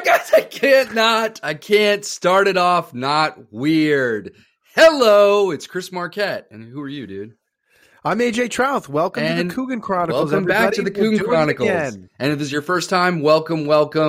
guys, I can't start it off not weird. Hello, it's Chris Marquette. And who are you, dude? I'm AJ Trouth. Welcome to the Coogan Chronicles. Welcome back to the Coogan Chronicles. And if this is your first time, welcome.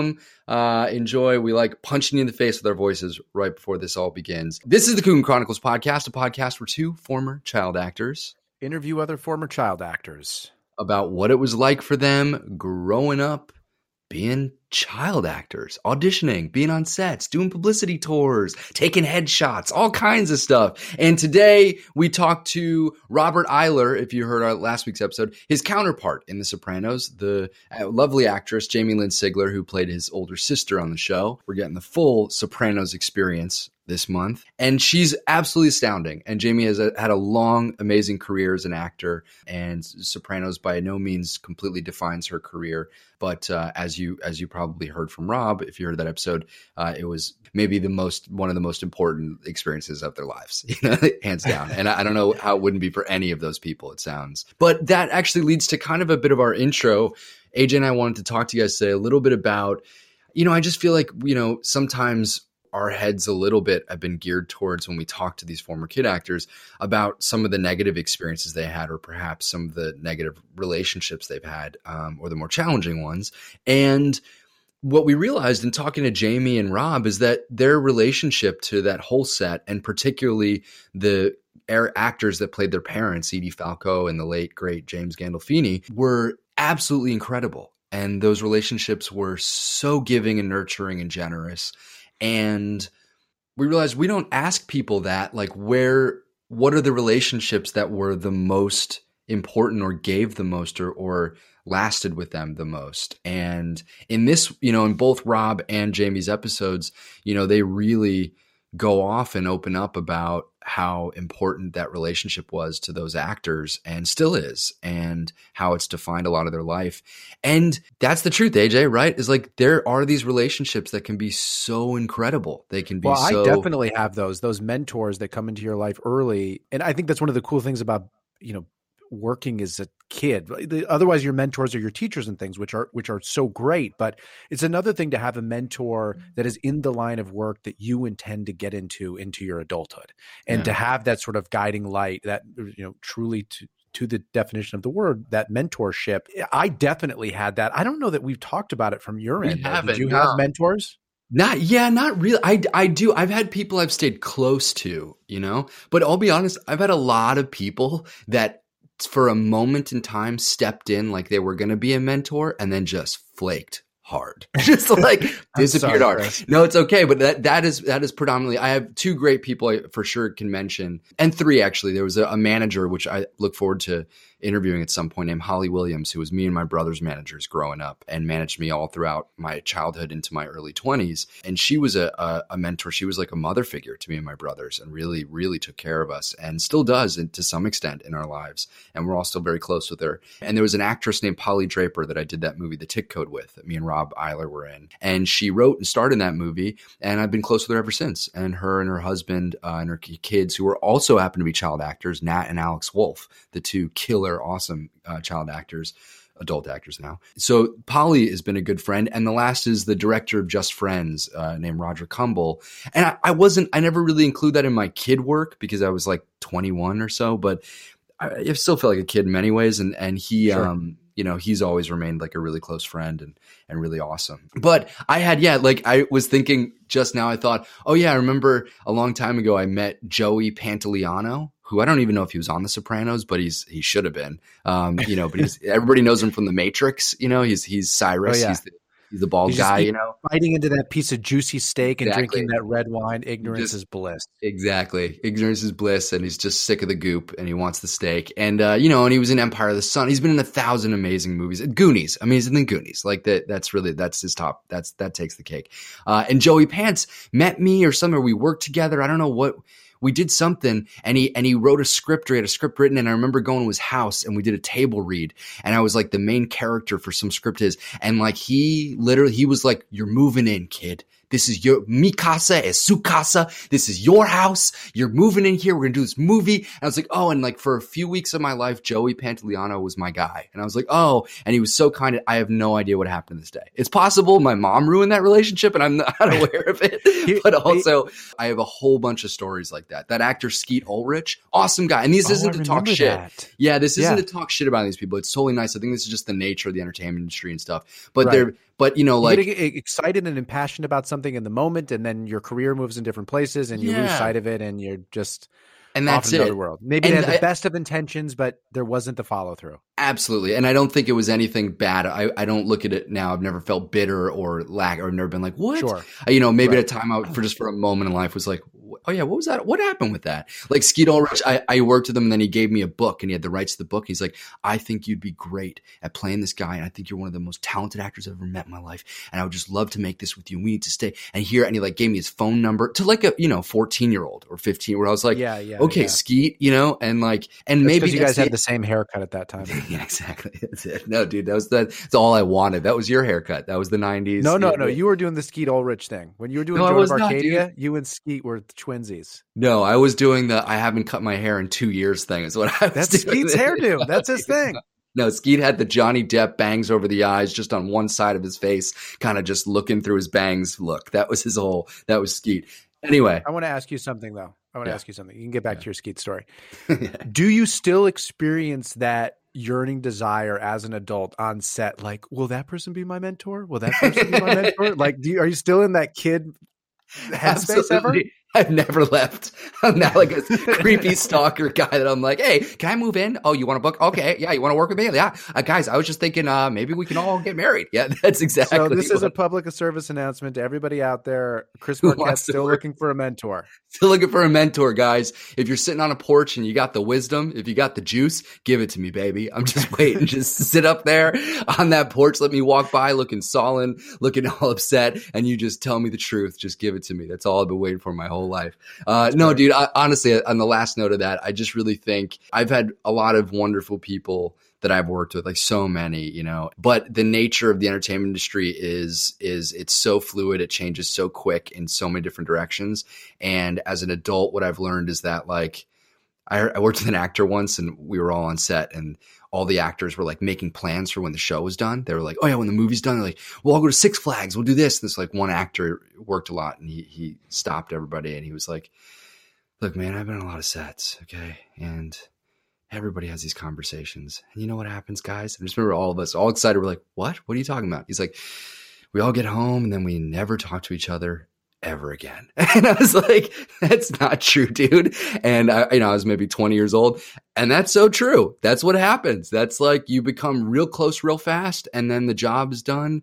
Enjoy. We like punching you in the face with our voices right before this all begins. This is the Coogan Chronicles podcast, a podcast where two former child actors interview other former child actors about what it was like for them growing up, being child actors, auditioning, being on sets, doing publicity tours, taking headshots, all kinds of stuff. And today we talked to Robert Iler, if you heard our last week's episode, his counterpart in The Sopranos, the lovely actress Jamie Lynn Sigler, who played his older sister on the show. We're getting the full Sopranos experience this month, and she's absolutely astounding. And Jamie has had a long, amazing career as an actor, and Sopranos by no means completely defines her career. But as you probably heard from Rob, if you heard that episode, it was maybe one of the most important experiences of their lives, hands down. And I don't know how it wouldn't be for any of those people, it sounds. But that actually leads to kind of a bit of our intro. AJ and I wanted to talk to you guys today a little bit about, I just feel like, sometimes our heads a little bit have been geared towards when we talk to these former kid actors about some of the negative experiences they had, or perhaps some of the negative relationships they've had, or the more challenging ones. And what we realized in talking to Jamie and Rob is that their relationship to that whole set, and particularly the actors that played their parents, Edie Falco and the late, great James Gandolfini, were absolutely incredible. And those relationships were so giving and nurturing and generous. And we realized we don't ask people that, like, what are the relationships that were the most important or gave the most or lasted with them the most. And in this, in both Rob and Jamie's episodes, they really go off and open up about how important that relationship was to those actors and still is, and how it's defined a lot of their life. And that's the truth, AJ, right? Is like, there are these relationships that can be so incredible. They can be I definitely have those mentors that come into your life early. And I think that's one of the cool things about, working as a kid. Otherwise, your mentors are your teachers and things, which are so great. But it's another thing to have a mentor that is in the line of work that you intend to get into your adulthood, and to have that sort of guiding light that, truly to the definition of the word, that mentorship. I definitely had that. I don't know that we've talked about it from your end. Did you have mentors? Not really. I do. I've had people I've stayed close to, but I'll be honest, I've had a lot of people that for a moment in time stepped in like they were going to be a mentor and then just flaked hard, just like disappeared hard. Chris. No, it's okay. But that is predominantly, I have two great people I for sure can mention, and three, actually. There was a manager, which I look forward to interviewing at some point, named Holly Williams, who was me and my brother's managers growing up and managed me all throughout my childhood into my early 20s. And she was a mentor. She was like a mother figure to me and my brothers, and really, really took care of us, and still does to some extent in our lives. And we're all still very close with her. And there was an actress named Polly Draper that I did that movie, The Tick Code, with, that me and Rob Iler were in. And she wrote and starred in that movie, and I've been close with her ever since. And her and her husband and her kids, who are also happen to be child actors, Nat and Alex Wolff, the two killer, awesome child actors, adult actors now. So Polly has been a good friend. And the last is the director of Just Friends, named Roger Kumble. And I never really include that in my kid work because I was like 21 or so, but I still feel like a kid in many ways. And he, sure. He's always remained like a really close friend and really awesome. But I was thinking just now, I thought, oh yeah, I remember a long time ago, I met Joey Pantoliano, who I don't even know if he was on The Sopranos, but he should have been, but everybody knows him from The Matrix. He's Cyrus. Oh, yeah. He's the bald guy, biting into that piece of juicy steak and drinking that red wine. Ignorance is bliss. Exactly. Ignorance is bliss. And he's just sick of the goop and he wants the steak. And, and he was in Empire of the Sun. He's been in 1,000 amazing movies. Goonies. I mean, he's in the Goonies. Like that's his top. That takes the cake. And Joey Pants met me or somewhere. We worked together. I don't know what. We did something, and he wrote a script, or he had a script written, and I remember going to his house and we did a table read, and I was like the main character for some script and like he was like, "You're moving in, kid. This is your mi casa es su casa. This is your house. You're moving in here. We're going to do this movie. And I was like, oh, and like for a few weeks of my life, Joey Pantoliano was my guy. And I was like, oh, and he was so kind. I have no idea what happened this day. It's possible my mom ruined that relationship and I'm not aware of it. But also I have a whole bunch of stories like that. That actor Skeet Ulrich, awesome guy. And this isn't to talk shit. That. Yeah, this isn't to talk shit about these people. It's totally nice. I think this is just the nature of the entertainment industry and stuff. But but you know, like, you get excited and impassioned about something in the moment, and then your career moves in different places, and you lose sight of it, and you're just that's off in another world. Maybe they had the best of intentions, but there wasn't the follow through. Absolutely, and I don't think it was anything bad. I don't look at it now. I've never felt bitter or I've never been like, what? Sure. You know, maybe at a time out for a moment in life was like, oh yeah, what was that? What happened with that? Like Skeet Ulrich, I worked with him and then he gave me a book and he had the rights to the book. He's like, I think you'd be great at playing this guy. And I think you're one of the most talented actors I've ever met in my life. And I would just love to make this with you. We need to stay. And he like gave me his phone number to like a, 14-year-old or 15 where I was like, okay, Skeet, and like, and that's maybe you guys had the same haircut at that time. Yeah, exactly. That's it. No, dude, that's all I wanted. That was your haircut. That was the 90s. No. You were doing the Skeet Ulrich thing. When you were doing Joan of Arcadia, you and Skeet were twinsies. No, I was doing I haven't cut my hair in 2 years thing is what I was That's doing. Skeet's hairdo. That's his thing. No, Skeet had the Johnny Depp bangs over the eyes just on one side of his face, kind of just looking through his bangs look. That was that was Skeet. Anyway. I want to ask you something, though. You can get back to your Skeet story. Do you still experience that yearning desire as an adult on set? Like, will that person be my mentor? Will that person be my mentor? Like, are you still in that kid headspace ever? I've never left. I'm not like a creepy stalker guy that I'm like, hey, can I move in? Oh, you want a book? Okay. Yeah. You want to work with me? Yeah. Guys, I was just thinking maybe we can all get married. Yeah, that's exactly. So this is a public service announcement to everybody out there. Chris Marquette's still looking for a mentor. Still looking for a mentor, guys. If you're sitting on a porch and you got the wisdom, if you got the juice, give it to me, baby. I'm just waiting. Just sit up there on that porch. Let me walk by looking sullen, looking all upset, and you just tell me the truth. Just give it to me. That's all I've been waiting for my whole life. No, dude, honestly, on the last note of that, I just really think I've had a lot of wonderful people that I've worked with, like so many, but the nature of the entertainment industry is it's so fluid. It changes so quick in so many different directions. And as an adult, what I've learned is that like, I worked with an actor once and we were all on set and all the actors were like making plans for when the show was done. They were like, oh yeah, when the movie's done, they're like, well, I'll go to Six Flags. We'll do this. And this like one actor worked a lot and he stopped everybody and he was like, look, man, I've been on a lot of sets. Okay. And everybody has these conversations. And you know what happens, guys? I just remember all of us all excited. We're like, what? What are you talking about? He's like, we all get home and then we never talk to each other ever again. And I was like, that's not true, dude. And I was maybe 20 years old and that's so true. That's what happens. That's like you become real close real fast and then the job is done.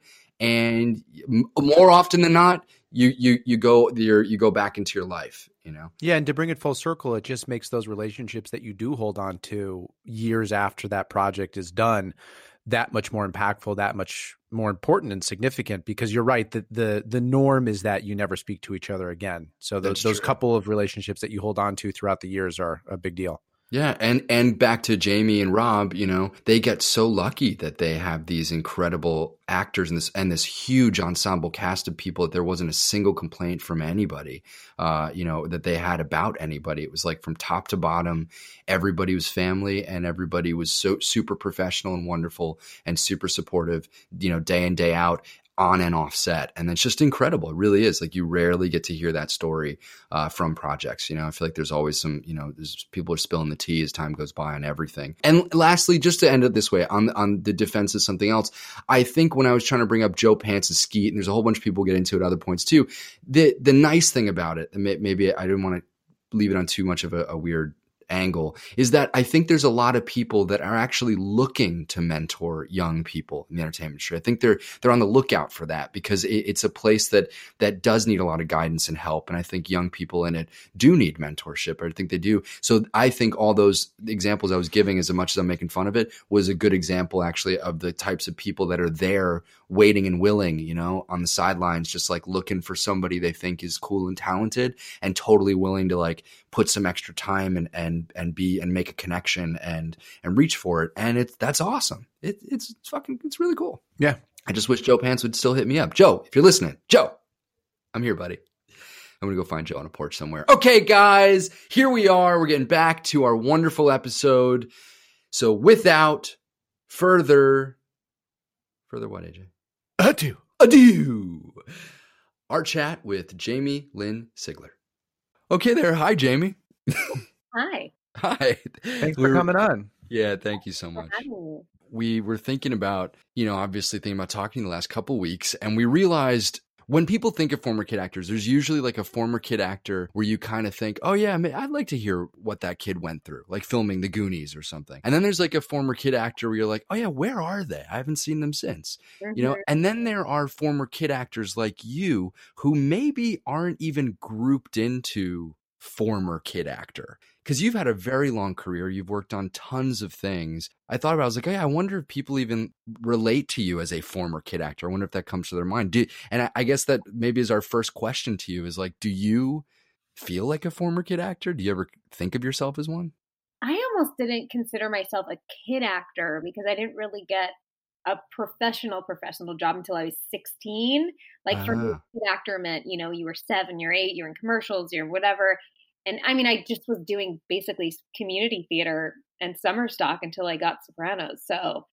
And more often than not, you go back into your life, Yeah. And to bring it full circle, it just makes those relationships that you do hold on to years after that project is done that much more impactful, that much more important and significant, because you're right that the norm is that you never speak to each other again. So those couple of relationships that you hold on to throughout the years are a big deal. Yeah. And back to Jamie and Rob, they get so lucky that they have these incredible actors and this huge ensemble cast of people that there wasn't a single complaint from anybody, that they had about anybody. It was like from top to bottom, everybody was family and everybody was so super professional and wonderful and super supportive, day in, day out. On and off set. And it's just incredible. It really is. Like you rarely get to hear that story from projects. I feel like there's always some, there's people are spilling the tea as time goes by on everything. And lastly, just to end it this way on the defense of something else, I think when I was trying to bring up Joe Pants and Skeet, and there's a whole bunch of people get into it at other points too, the nice thing about it, and maybe I didn't want to leave it on too much of a weird angle, is that I think there's a lot of people that are actually looking to mentor young people in the entertainment industry. I think they're on the lookout for that because it's a place that does need a lot of guidance and help. And I think young people in it do need mentorship. I think they do. So I think all those examples I was giving, as much as I'm making fun of it, was a good example actually of the types of people that are there waiting and willing, on the sidelines, just like looking for somebody they think is cool and talented and totally willing to like put some extra time and make a connection and reach for it. And that's awesome. It's really cool. Yeah. I just wish Joe Pants would still hit me up. Joe, if you're listening, Joe, I'm here, buddy. I'm going to go find Joe on a porch somewhere. Okay, guys, here we are. We're getting back to our wonderful episode. So without further what, AJ? Adieu. Our chat with Jamie Lynn Sigler. Okay there. Hi, Jamie. Hi. Hi. Thanks for coming on. Yeah, thank you so much. We were thinking about, obviously thinking about talking the last couple weeks, and we realized when people think of former kid actors, there's usually like a former kid actor where you kind of think, oh yeah, I'd like to hear what that kid went through, like filming The Goonies or something. And then there's like a former kid actor where you're like, oh yeah, where are they? I haven't seen them since, And then there are former kid actors like you who maybe aren't even grouped into former kid actor, because you've had a very long career. You've worked on tons of things. I thought about it. I was like, hey, I wonder if people even relate to you as a former kid actor. I wonder if that comes to their mind. And I guess that maybe is our first question to you is like, do you feel like a former kid actor? Do you ever think of yourself as one? I almost didn't consider myself a kid actor because I didn't really get a professional job until I was 16. Like for me, kid actor meant, you were 7, you're 8, you're in commercials, you're whatever. And I mean, I just was doing basically community theater and summer stock until I got Sopranos. So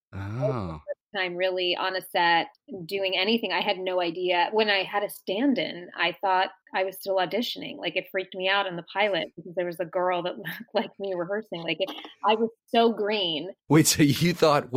time really on a set doing anything. I had no idea. When I had a stand-in, I thought I was still auditioning. Like it freaked me out in the pilot because there was a girl that looked like me rehearsing. I was so green. Wait, so you thought,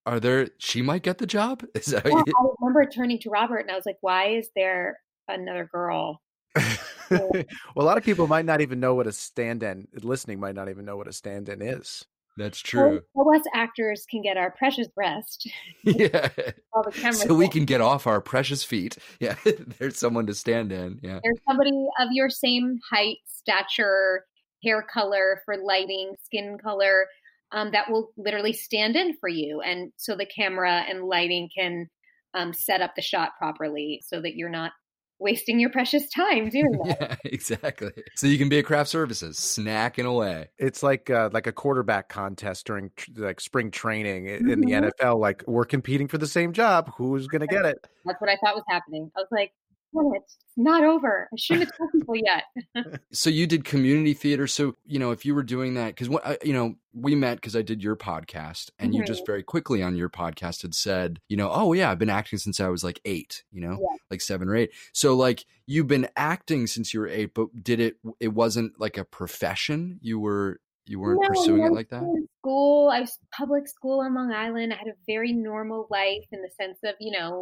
she might get the job? Is that I remember turning to Robert and I was like, why is there another girl? Well, a lot of people might not even know what a stand-in, listening might not even know what a stand-in is. That's true. So us actors can get our precious rest. Yeah. So we can get off our precious feet. Yeah. There's someone to stand in. Yeah. There's somebody of your same height, stature, hair color, for lighting, skin color, that will literally stand in for you. And so the camera and lighting can set up the shot properly so that you're not wasting your precious time doing that. Yeah, exactly. So you can be at craft services, snacking away. It's like a quarterback contest during like spring training in the NFL. Like we're competing for the same job. Who's going to get it? That's what I thought was happening. I was like, it's not over. I shouldn't have told people yet. So you did community theater. So, if you were doing that, because we met because I did your podcast, and you just very quickly on your podcast had said, oh yeah, I've been acting since I was like 8, like 7 or 8. So like you've been acting since you were 8, but it wasn't like a profession? You weren't pursuing it like that? School. I was public school on Long Island. I had a very normal life in the sense of,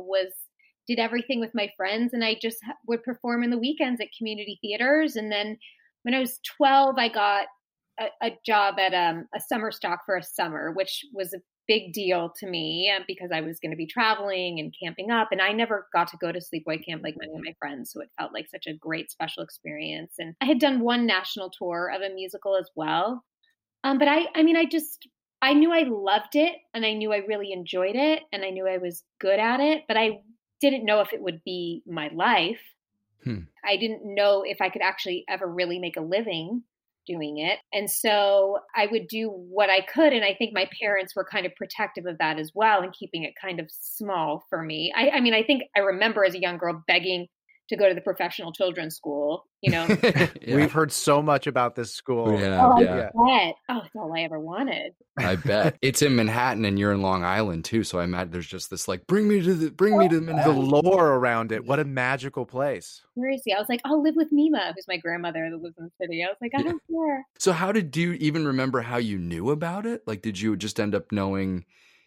did everything with my friends, and I just would perform in the weekends at community theaters. And then when I was 12, I got a job at a summer stock for a summer, which was a big deal to me because I was going to be traveling and camping up. And I never got to go to sleepaway camp like many of my friends. So it felt like such a great special experience. And I had done one national tour of a musical as well. But I knew I loved it, and I knew I really enjoyed it, and I knew I was good at it, but I didn't know if it would be my life. I didn't know if I could actually ever really make a living doing it. And so I would do what I could. And I think my parents were kind of protective of that as well, and keeping it kind of small for me. I think I remember as a young girl begging to go to the professional children's school, Yeah. We've heard so much about this school. Yeah. I bet. It's all I ever wanted. I bet. It's in Manhattan and you're in Long Island too. So I imagine there's just this like, bring me to Manhattan. The lore around it. What a magical place. Seriously. I was like, I'll live with Mima, who's my grandmother that lives in the city. I was like, I don't care. So do you even remember how you knew about it? Like, did you just end up knowing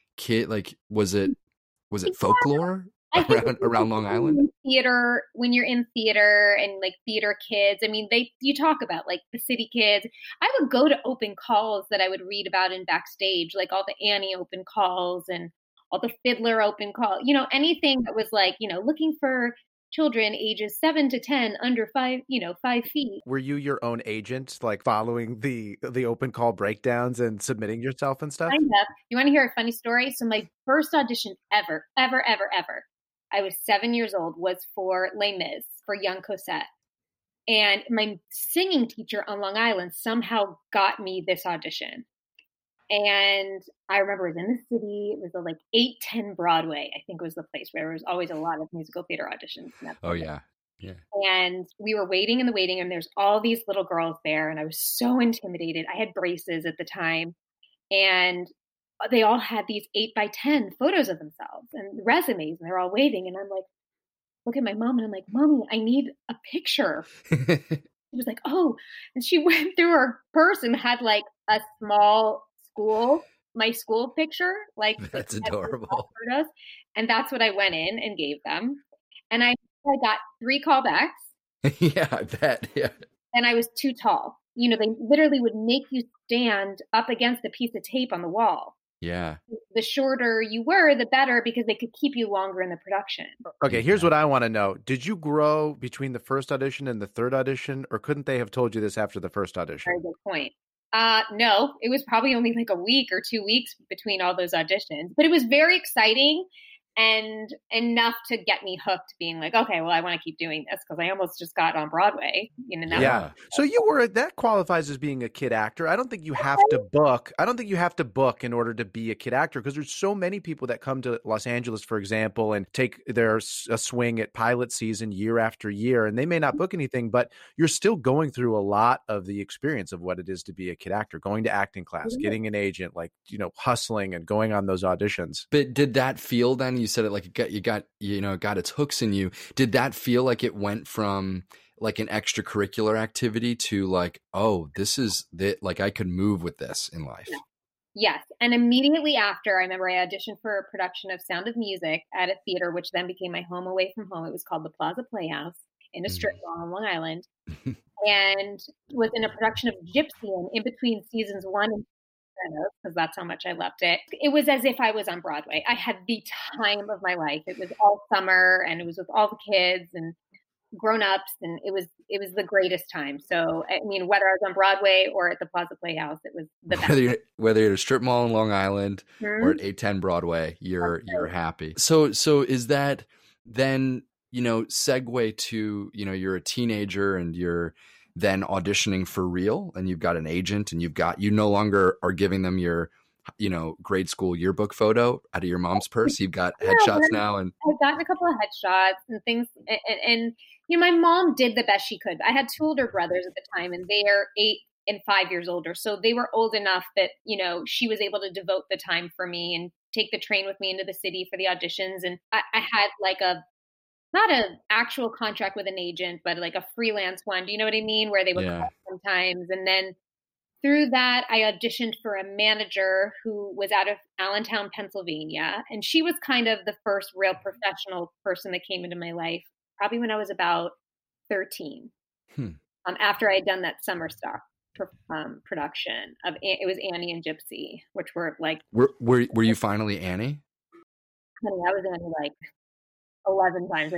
was it folklore? Around Long Island? Theater, when you're in theater and like theater kids, you talk about like the city kids. I would go to open calls that I would read about in backstage, like all the Annie open calls and all the Fiddler open calls, anything that was like, looking for children ages 7 to 10 under 5 feet. Were you your own agent, like following the open call breakdowns and submitting yourself and stuff? Kind of. You want to hear a funny story? So my first audition ever, I was 7 years old, was for Les Mis, for Young Cosette. And my singing teacher on Long Island somehow got me this audition. And I remember it was in the city. It was like 810 Broadway, I think was the place where there was always a lot of musical theater auditions. Oh, yeah. Yeah. And we were waiting in the waiting room. There's all these little girls there. And I was so intimidated. I had braces at the time. And they all had these 8x10 photos of themselves and resumes. And they're all waving. And I'm like, look at my mom. And I'm like, Mommy, I need a picture. She was like, oh. And she went through her purse and had like a small my school picture. Like That's adorable. Photos. And that's what I went in and gave them. And I got 3 callbacks. Yeah, I bet. Yeah. And I was too tall. You know, they literally would make you stand up against a piece of tape on the wall. Yeah. The shorter you were, the better, because they could keep you longer in the production. Okay, here's what I want to know. Did you grow between the first audition and the third audition, or couldn't they have told you this after the first audition? Very good point. No, it was probably only like a week or 2 weeks between all those auditions, but it was very exciting and enough to get me hooked, being like, okay, well, I want to keep doing this because I almost just got on Broadway. Yeah. So that qualifies as being a kid actor. I don't think you have to book. I don't think you have to book in order to be a kid actor, because there's so many people that come to Los Angeles, for example, and take a swing at pilot season year after year, and they may not book anything, but you're still going through a lot of the experience of what it is to be a kid actor, going to acting class, getting an agent, like, hustling and going on those auditions. But did that feel then? You said it like it got its hooks in you. Did that feel like it went from like an extracurricular activity to like, oh, this is that, like I could move with this in life? Yes. And immediately after, I remember I auditioned for a production of Sound of Music at a theater, which then became my home away from home. It was called the Plaza Playhouse in a strip mall on Long Island, and was in a production of Gypsy. And in between seasons 1 and because that's how much I loved it. It was as if I was on Broadway. I had the time of my life. It was all summer, and it was with all the kids and grown-ups, and it was the greatest time. So, I mean, whether I was on Broadway or at the Plaza Playhouse, it was the best. Whether you're at a strip mall in Long Island or at 810 Broadway, you're happy. So is that then, segue to, you're a teenager and you're then auditioning for real, and you've got an agent, and you no longer are giving them your, grade school yearbook photo out of your mom's purse. You've got headshots now. And I've gotten a couple of headshots and things. And my mom did the best she could. I had 2 older brothers at the time, and they are 8 and 5 years older. So they were old enough that, she was able to devote the time for me and take the train with me into the city for the auditions. And I had like not an actual contract with an agent, but like a freelance one. Do you know what I mean? Where they would call sometimes. And then through that, I auditioned for a manager who was out of Allentown, Pennsylvania. And she was kind of the first real professional person that came into my life, probably when I was about 13. After I had done that summer stock production of, it was Annie and Gypsy, which were like. Were you finally Annie? Honey, I was Annie like 11 times.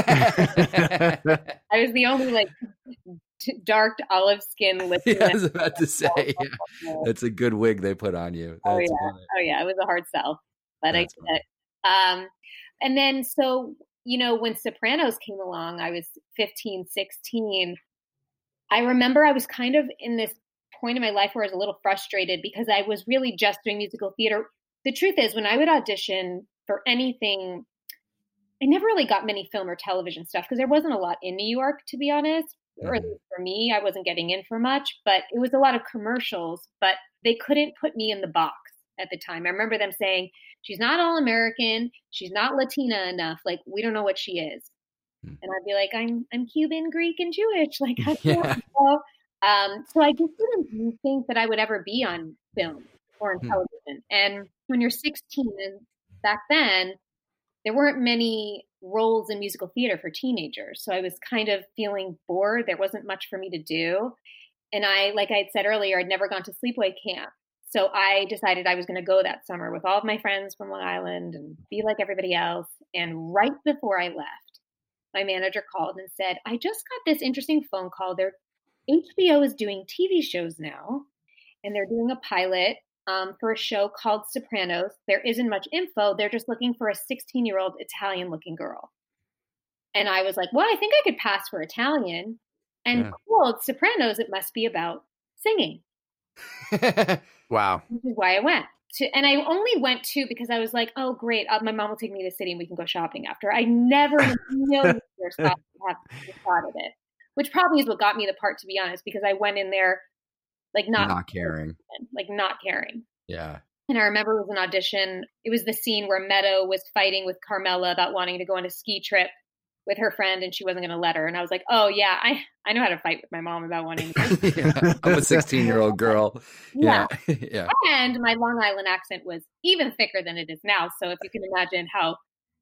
I was the only like dark olive skin lip. I was about to say, that's a good wig they put on you. That's it was a hard sell, but I did it. And then so when Sopranos came along, I was 15, 16. I remember I was kind of in this point in my life where I was a little frustrated because I was really just doing musical theater. The truth is, when I would audition for anything, I never really got many film or television stuff because there wasn't a lot in New York, to be honest. Or at least for me, I wasn't getting in for much, but it was a lot of commercials, but they couldn't put me in the box at the time. I remember them saying, she's not all American. She's not Latina enough. Like, we don't know what she is. And I'd be like, I'm Cuban, Greek, and Jewish. Like, so I just didn't think that I would ever be on film or on television. And when you're 16, and back then, there weren't many roles in musical theater for teenagers. So I was kind of feeling bored. There wasn't much for me to do. And like I had said earlier, I'd never gone to sleepaway camp. So I decided I was going to go that summer with all of my friends from Long Island and be like everybody else. And right before I left, my manager called and said, I just got this interesting phone call. HBO is doing TV shows now, and they're doing a pilot for a show called Sopranos. There isn't much info. They're just looking for a 16-year-old Italian-looking girl. And I was like, well, I think I could pass for Italian. And cool, it's Sopranos. It must be about singing. Wow. Which is why I went. and I only went to because I was like, oh, great. My mom will take me to the city and we can go shopping after. I never in a million years thought of it, which probably is what got me the part, to be honest, because I went in there like Not caring. Like not caring. Yeah. And I remember it was an audition. It was the scene where Meadow was fighting with Carmela about wanting to go on a ski trip with her friend and she wasn't going to let her. And I was like, oh yeah, I know how to fight with my mom about wanting to. Yeah, I'm a 16-year-old girl. Yeah. Yeah. And my Long Island accent was even thicker than it is now. So if you can imagine how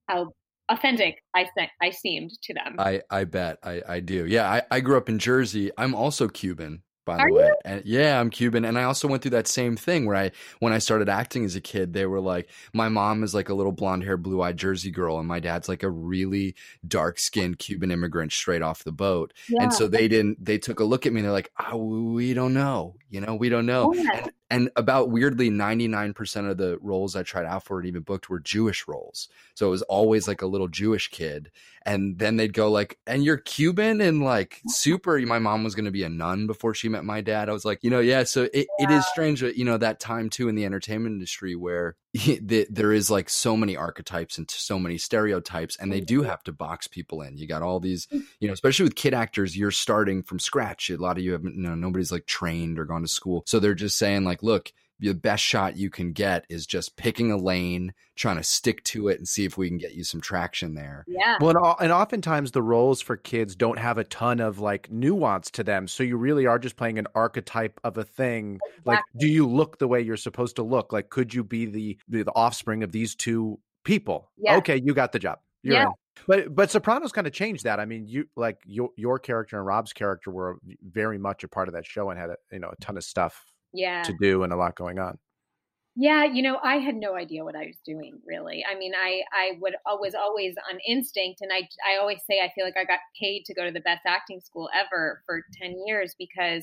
authentic I seemed to them. I bet I do. Yeah. I grew up in Jersey. I'm also Cuban, by the Are way. you? And yeah, I'm Cuban. And I also went through that same thing where when I started acting as a kid, they were like, my mom is like a little blonde haired, blue eyed Jersey girl. And my dad's like a really dark skinned Cuban immigrant straight off the boat. Yeah. And so they took a look at me and they're like, oh, we don't know. We don't know. Yeah. And about weirdly 99% of the roles I tried out for and even booked were Jewish roles. So it was always like a little Jewish kid. And then they'd go like, and you're Cuban and like super, my mom was going to be a nun before she met my dad. I was like, yeah. So it is strange that, that time too in the entertainment industry where there is like so many archetypes and so many stereotypes and they do have to box people in. You got all these, especially with kid actors, you're starting from scratch. A lot of you have, nobody's like trained or gone to school. So they're just saying like, look, the best shot you can get is just picking a lane, trying to stick to it and see if we can get you some traction there. Yeah. Well, and oftentimes the roles for kids don't have a ton of like nuance to them. So you really are just playing an archetype of a thing. Exactly. Like, do you look the way you're supposed to look? Like, could you be the offspring of these two people? Yeah. Okay, you got the job. You're in. But Sopranos kind of changed that. I mean, you like your character and Rob's character were very much a part of that show and had a ton of stuff to do and a lot going on. Yeah, I had no idea what I was doing, really. I mean, I was always on instinct, and I always say I feel like I got paid to go to the best acting school ever for 10 years because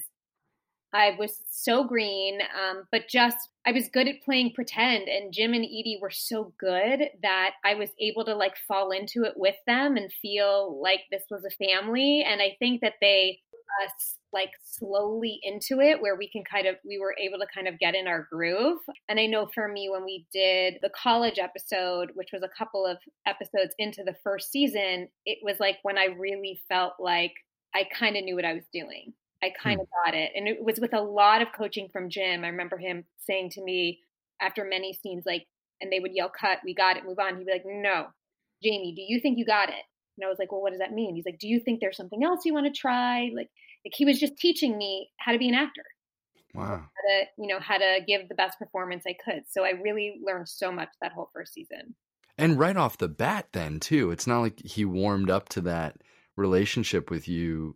I was so green, but I was good at playing pretend, and Jim and Edie were so good that I was able to like fall into it with them and feel like this was a family. And I think that they us like slowly into it where we were able to kind of get in our groove. And I know for me, when we did the college episode, which was a couple of episodes into the first season, it was like when I really felt like I kind of knew what I was doing. I kind of got it. And it was with a lot of coaching from Jim. I remember him saying to me after many scenes, like, and they would yell, cut, we got it, move on. He'd be like, no, Jamie, do you think you got it? And I was like, well, what does that mean? He's like, do you think there's something else you want to try? Like he was just teaching me how to be an actor. Wow. How to give the best performance I could. So I really learned so much that whole first season. And right off the bat then too, it's not like he warmed up to that relationship with you,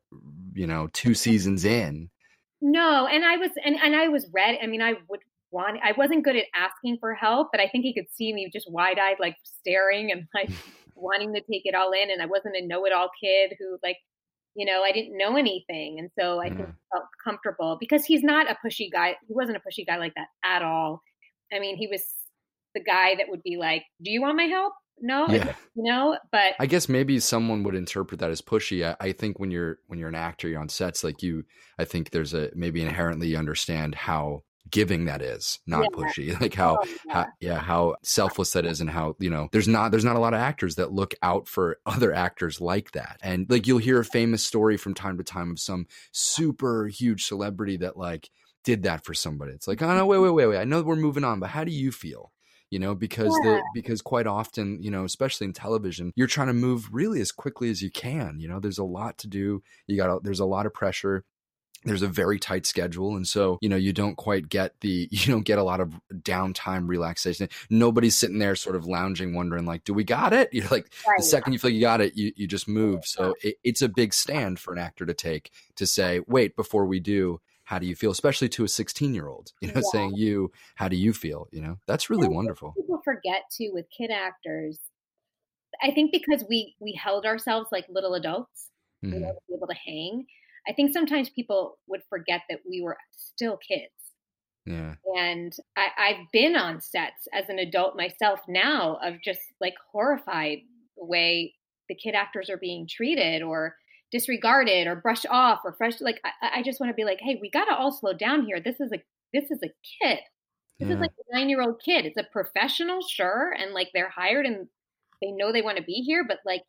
2 seasons in. No. And I was ready. I mean, I wasn't good at asking for help, but I think he could see me just wide-eyed, like staring and like wanting to take it all in. And I wasn't a know-it-all kid who like, I didn't know anything. And so I think I felt comfortable because he's not a pushy guy. He wasn't a pushy guy like that at all. I mean, he was the guy that would be like, do you want my help? No, but I guess maybe someone would interpret that as pushy. I think when you're an actor, you're on sets like I think there's maybe inherently you understand how giving that is, not pushy, like how selfless that is, and how there's not a lot of actors that look out for other actors like that. And like you'll hear a famous story from time to time of some super huge celebrity that like did that for somebody. It's like, oh no, wait, I know we're moving on, but how do you feel? Because quite often, especially in television, you're trying to move really as quickly as you can. There's a lot to do. There's a lot of pressure. There's a very tight schedule. And so, you don't quite get you don't get a lot of downtime, relaxation. Nobody's sitting there sort of lounging, wondering like, do we got it? You're like, the second you feel like you got it, you just move. So it's a big stand for an actor to take to say, wait, before we do, how do you feel? Especially to a 16-year-old, saying how do you feel? That's really wonderful. People forget too with kid actors. I think because we held ourselves like little adults, we were able to hang. I think sometimes people would forget that we were still kids. Yeah. And I've been on sets as an adult myself now of just like horrified the way the kid actors are being treated or disregarded or brushed off or fresh. Like, I just want to be like, hey, we got to all slow down here. This is a kid. This is like a 9-year-old kid. It's a professional, sure, and like they're hired and they know they want to be here, but like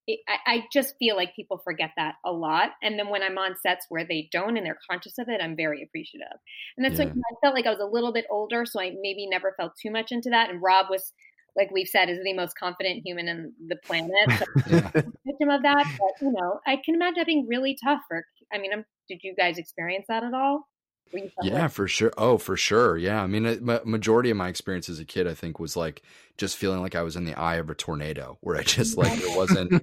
I just feel like people forget that a lot. And then when I'm on sets where they don't and they're conscious of it, I'm very appreciative. And that's like, I felt like I was a little bit older, so I maybe never felt too much into that. And Rob was, like we've said, is the most confident human in the planet. So I'm a victim of that. But, I can imagine that being really tough did you guys experience that at all? Yeah, for sure. Oh, for sure. Yeah. I mean, majority of my experience as a kid, I think, was like just feeling like I was in the eye of a tornado, where I just like, there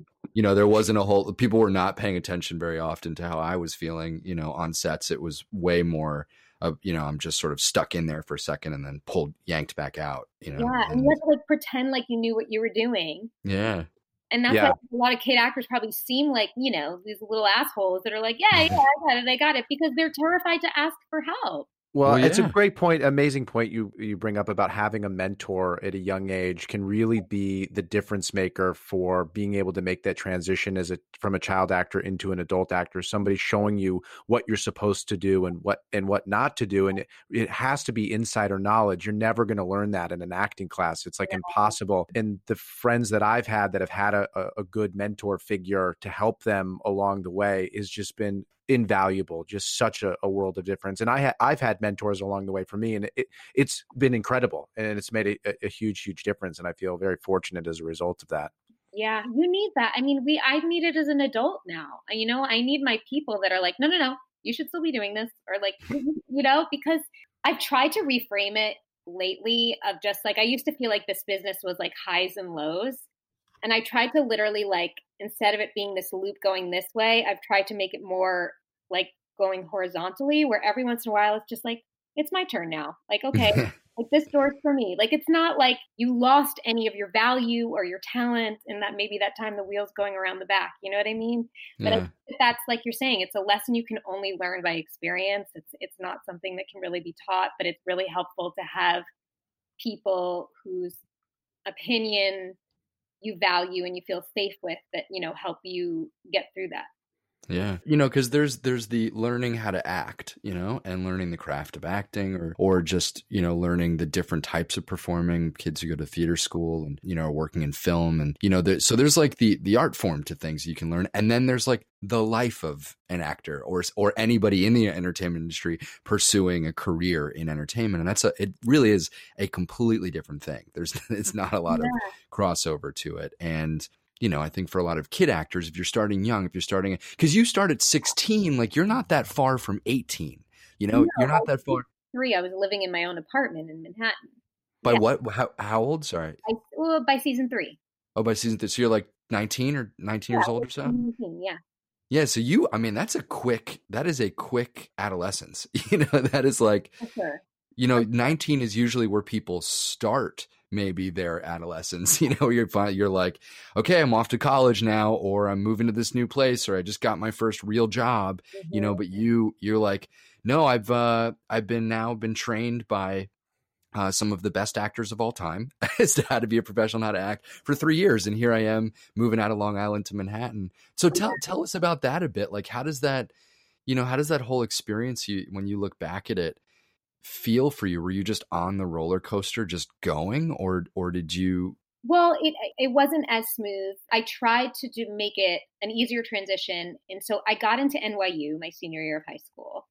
wasn't a whole, people were not paying attention very often to how I was feeling, on sets. It was way more of, I'm just sort of stuck in there for a second and then yanked back out, Yeah. And you had to like pretend like you knew what you were doing. Yeah. And that's why a lot of kid actors probably seem like, these little assholes that are like, I got it, because they're terrified to ask for help. Well, it's a great point, amazing point you bring up about having a mentor at a young age can really be the difference maker for being able to make that transition from a child actor into an adult actor. Somebody showing you what you're supposed to do and what not to do, and it has to be insider knowledge. You're never going to learn that in an acting class. It's like impossible. And the friends that I've had that have had a good mentor figure to help them along the way has just been invaluable, just such a world of difference. And I've had mentors along the way for me, and it's been incredible, and it's made a huge difference. And I feel very fortunate as a result of that. Yeah, you need that. I mean, I need it as an adult now. I need my people that are like, no, you should still be doing this, or like, because I've tried to reframe it lately of just like, I used to feel like this business was like highs and lows. And I tried to literally like, instead of it being this loop going this way, I've tried to make it more like going horizontally, where every once in a while it's just like, it's my turn now. Like, okay, like this door's for me. Like, it's not like you lost any of your value or your talent, and that maybe that time the wheel's going around the back. You know what I mean? But I think that's like you're saying, it's a lesson you can only learn by experience. It's not something that can really be taught, but it's really helpful to have people whose opinion you value and you feel safe with, that, help you get through that. Yeah. Because there's the learning how to act, and learning the craft of acting, or just, learning the different types of performing. Kids who go to theater school and, are working in film, and, so there's like the art form to things you can learn. And then there's like the life of an actor or anybody in the entertainment industry pursuing a career in entertainment. And it really is a completely different thing. It's not a lot of crossover to it. And, I think for a lot of kid actors, if you're starting young, because you start at 16, like you're not that far from 18, you're not that far. I was living in my own apartment in Manhattan. By what? How old? Sorry. By season 3. Oh, by season 3. So you're like 19 or 19 years old or so? 19, yeah. Yeah. So that is a quick adolescence. That is like, sure. 19 is usually where people start maybe their adolescence. You're like, okay, I'm off to college now, or I'm moving to this new place, or I just got my first real job, but you're like, no, I've been trained by some of the best actors of all time as to how to be a professional, how to act for 3 years. And here I am moving out of Long Island to Manhattan. So tell us about that a bit. Like, how does that whole experience, when you look back at it, feel for you? Were you just on the roller coaster just going, or did you? Well, it wasn't as smooth. I tried to make it an easier transition. And so I got into NYU my senior year of high school.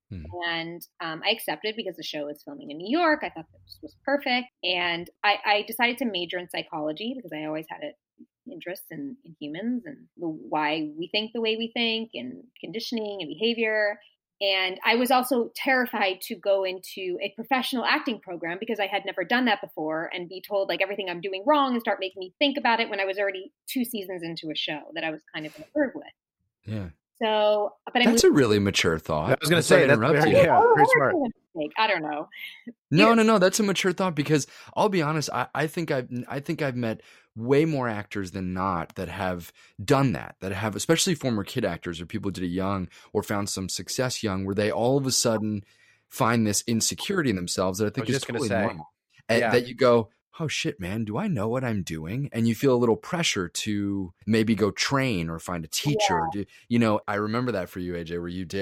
And I accepted because the show was filming in New York. I thought this was perfect. And I decided to major in psychology because I always had an interest in humans and why we think the way we think, and conditioning and behavior. And I was also terrified to go into a professional acting program because I had never done that before, and be told like everything I'm doing wrong and start making me think about it when I was already 2 seasons into a show that I was kind of in a groove with. Yeah. So, but that's a really mature thought. I was going to say that's very smart. I don't know. No, that's a mature thought, because I'll be honest, I think I've met way more actors than not that have done that have, especially former kid actors or people who did it young or found some success young, where they all of a sudden find this insecurity in themselves that I think is totally normal. That you go, oh shit, man, do I know what I'm doing? And you feel a little pressure to maybe go train or find a teacher. I remember that for you, AJ, where you did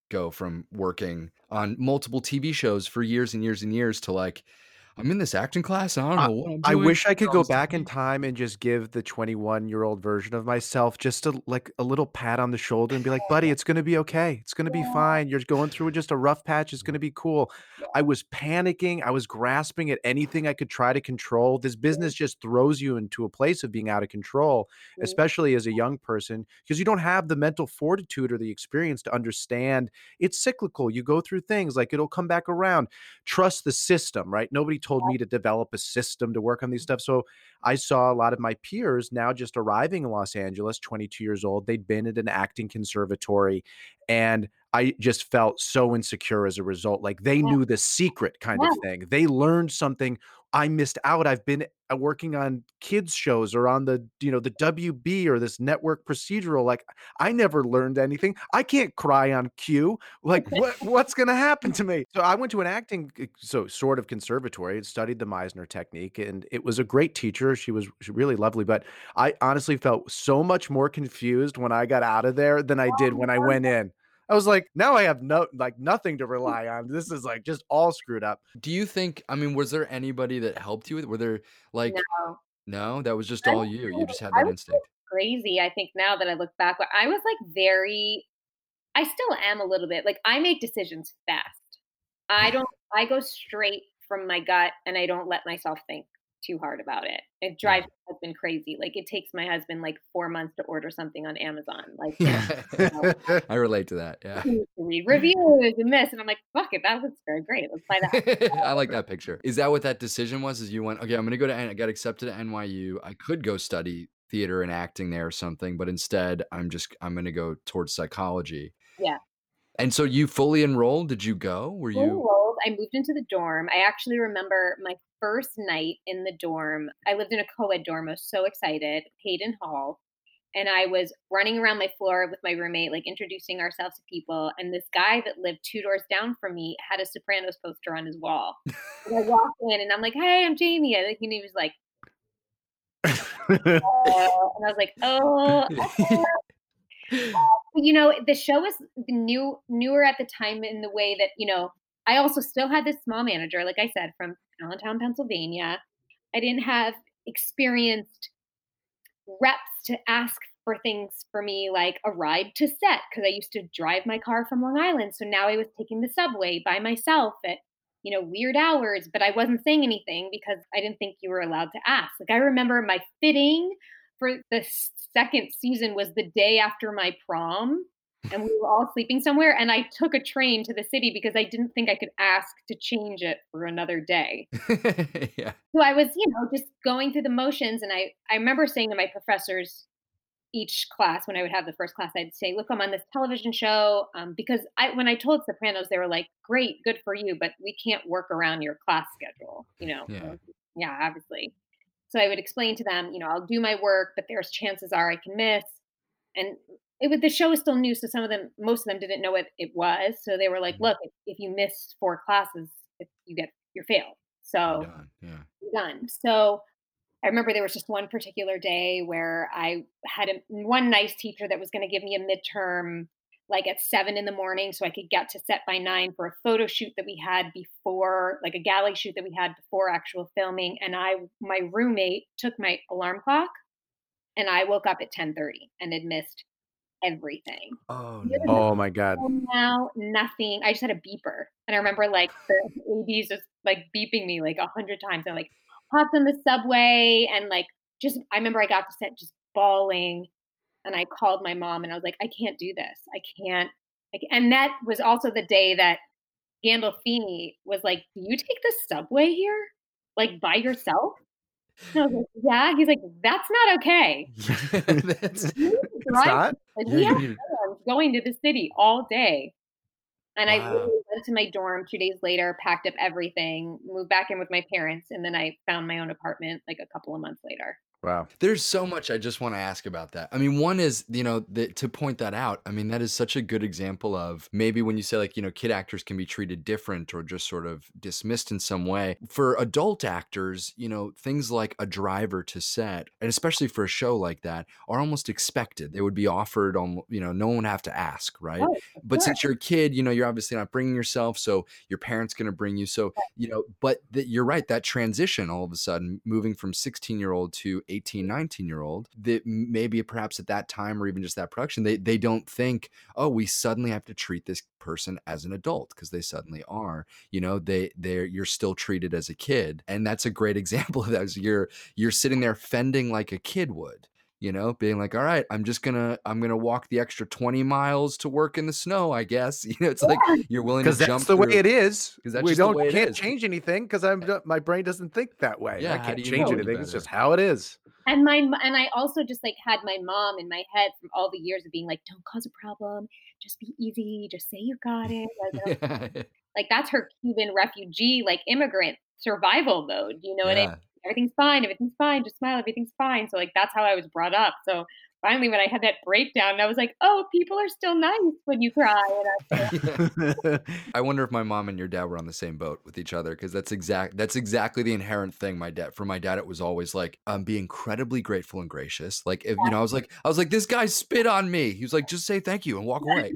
go from working on multiple TV shows for years and years and years to like, I'm in this acting class. And I don't I know what I'm I doing. wish I could On go this back in TV. time and just give the 21-year-old version of myself just a little pat on the shoulder and be like, "Buddy, it's gonna be okay. It's gonna be fine. You're going through just a rough patch. It's gonna be cool." I was panicking. I was grasping at anything I could try to control. This business just throws you into a place of being out of control, especially as a young person, because you don't have the mental fortitude or the experience to understand it's cyclical. You go through things, like, it'll come back around. Trust the system, right? Nobody told me to develop a system to work on these stuff. So I saw a lot of my peers now just arriving in Los Angeles, 22 years old. They'd been at an acting conservatory, and I just felt so insecure as a result. Like, they Yeah. knew the secret kind of Yeah. thing. They learned something I missed out. I've been working on kids shows or on the, the WB or this network procedural. Like, I never learned anything. I can't cry on cue. Like, what's going to happen to me? So I went to an acting, so sort of conservatory, studied the Meisner technique, and it was a great teacher. She was really lovely, but I honestly felt so much more confused when I got out of there than I did when I went in. I was like, now I have nothing to rely on. This is like just all screwed up. Do you think, I mean, was there anybody that helped you with, were there like, No. no, that was just I all was you. You so just had I that was so instinct. crazy, I think now that I look back, but I was, like, very I still am a little bit, like, I make decisions fast. I Yeah. don't I go straight from my gut, and I don't let myself think too hard about it. It Yeah. drives my husband crazy, like, it takes my husband, like, 4 months to order something on Amazon, like, know, I relate to that. Yeah. he needs to read reviews and this, and I'm like, "Fuck it, that looks very great, let's buy that." I like that picture. Is that what that decision was? Is you went, okay, I'm going to go to, I got accepted at NYU. I could go study theater and acting there or something, but instead I'm going to go towards psychology. Yeah. And so you fully enrolled? Did you go? Were Fully you? enrolled, I moved into the dorm. I actually remember my first night in the dorm. I lived in a co-ed dorm. I was so excited, Hayden Hall. And I was running around my floor with my roommate, like introducing ourselves to people. And this guy that lived 2 doors down from me had a Sopranos poster on his wall. And I walked in and I'm like, "Hey, I'm Jamie." And he was like, and I was like, "Oh, the show was newer at the time in the way that, I also still had this small manager, like I said, from Allentown, Pennsylvania. I didn't have experienced reps to ask for things for me like a ride to set because I used to drive my car from Long Island. So now I was taking the subway by myself at, weird hours, but I wasn't saying anything because I didn't think you were allowed to ask. Like I remember my fitting for the second season was the day after my prom and we were all sleeping somewhere and I took a train to the city because I didn't think I could ask to change it for another day. Yeah. So I was, just going through the motions and I remember saying to my professors each class when I would have the first class, I'd say, "Look, I'm on this television show." Because when I told Sopranos, they were like, "Great, good for you, but we can't work around your class schedule." Yeah. Yeah, obviously. So I would explain to them, I'll do my work, but there's chances are I can miss. And the show is still new, so most of them didn't know what it was. So they were like, Mhm. "Look, if you miss 4 classes, you're failed." You're So done. Yeah. done. So I remember there was just one particular day where I had one nice teacher that was going to give me a midterm like at 7 in the morning so I could get to set by 9 for a photo shoot that we had before, like a galley shoot that we had before actual filming. And my roommate took my alarm clock and I woke up at 10:30 and had missed everything. Oh The other Oh no. my God. now, nothing. I just had a beeper. And I remember like the ADs just like beeping me like 100 times. And like hopped on the subway and like I remember I got to set just bawling and I called my mom and I was like, "I can't do this. I can't." And that was also the day that Gandolfini was like, "Do you take the subway here? Like by yourself?" And I was like, "Yeah." He's like, "That's not okay. That's You need to It's drive." not? Like yeah, we you have need plans going to the city all day. And I wow. literally went to my dorm 2 days later, packed up everything, moved back in with my parents, and then I found my own apartment like a couple of months later. Wow. There's so much I just want to ask about that. I mean, one is, to point that out. I mean, that is such a good example of maybe when you say like, kid actors can be treated different or just sort of dismissed in some way. For adult actors, things like a driver to set, and especially for a show like that, are almost expected. They would be offered on, no one would have to ask, right? Oh, But sure. since you're a kid, you're obviously not bringing yourself, so your parents going to bring you. So, but you're right, that transition all of a sudden moving from 16-year-old to 18, 19-year-old, that maybe perhaps at that time or even just that production, they don't think, oh, we suddenly have to treat this person as an adult, because they suddenly are. You're still treated as a kid. And that's a great example of that. Is you're sitting there fending like a kid would. Being like, all right, I'm gonna walk the extra 20 miles to work in the snow, I guess. It's like you're willing to jump that's the way through. it is. 'Cause that's We just the don't way it can't is. change anything because my brain doesn't think that way. Yeah, I how can't do you change know any anything. It's better? just how it is. And I also just like had my mom in my head from all the years of being like, don't cause a problem, just be easy, just say you got it. Like, Yeah. like that's her Cuban refugee, like immigrant survival mode. You know what I mean? Yeah. Everything's fine, just smile, everything's fine. So like that's how I was brought up. So finally when I had that breakdown, I was like, oh, people are still nice when you cry. I wonder if my mom and your dad were on the same boat with each other, because that's exactly the inherent thing. For my dad, it was always like, be incredibly grateful and gracious. Like, if I was like, this guy spit on me. He was like, just say thank you and walk away.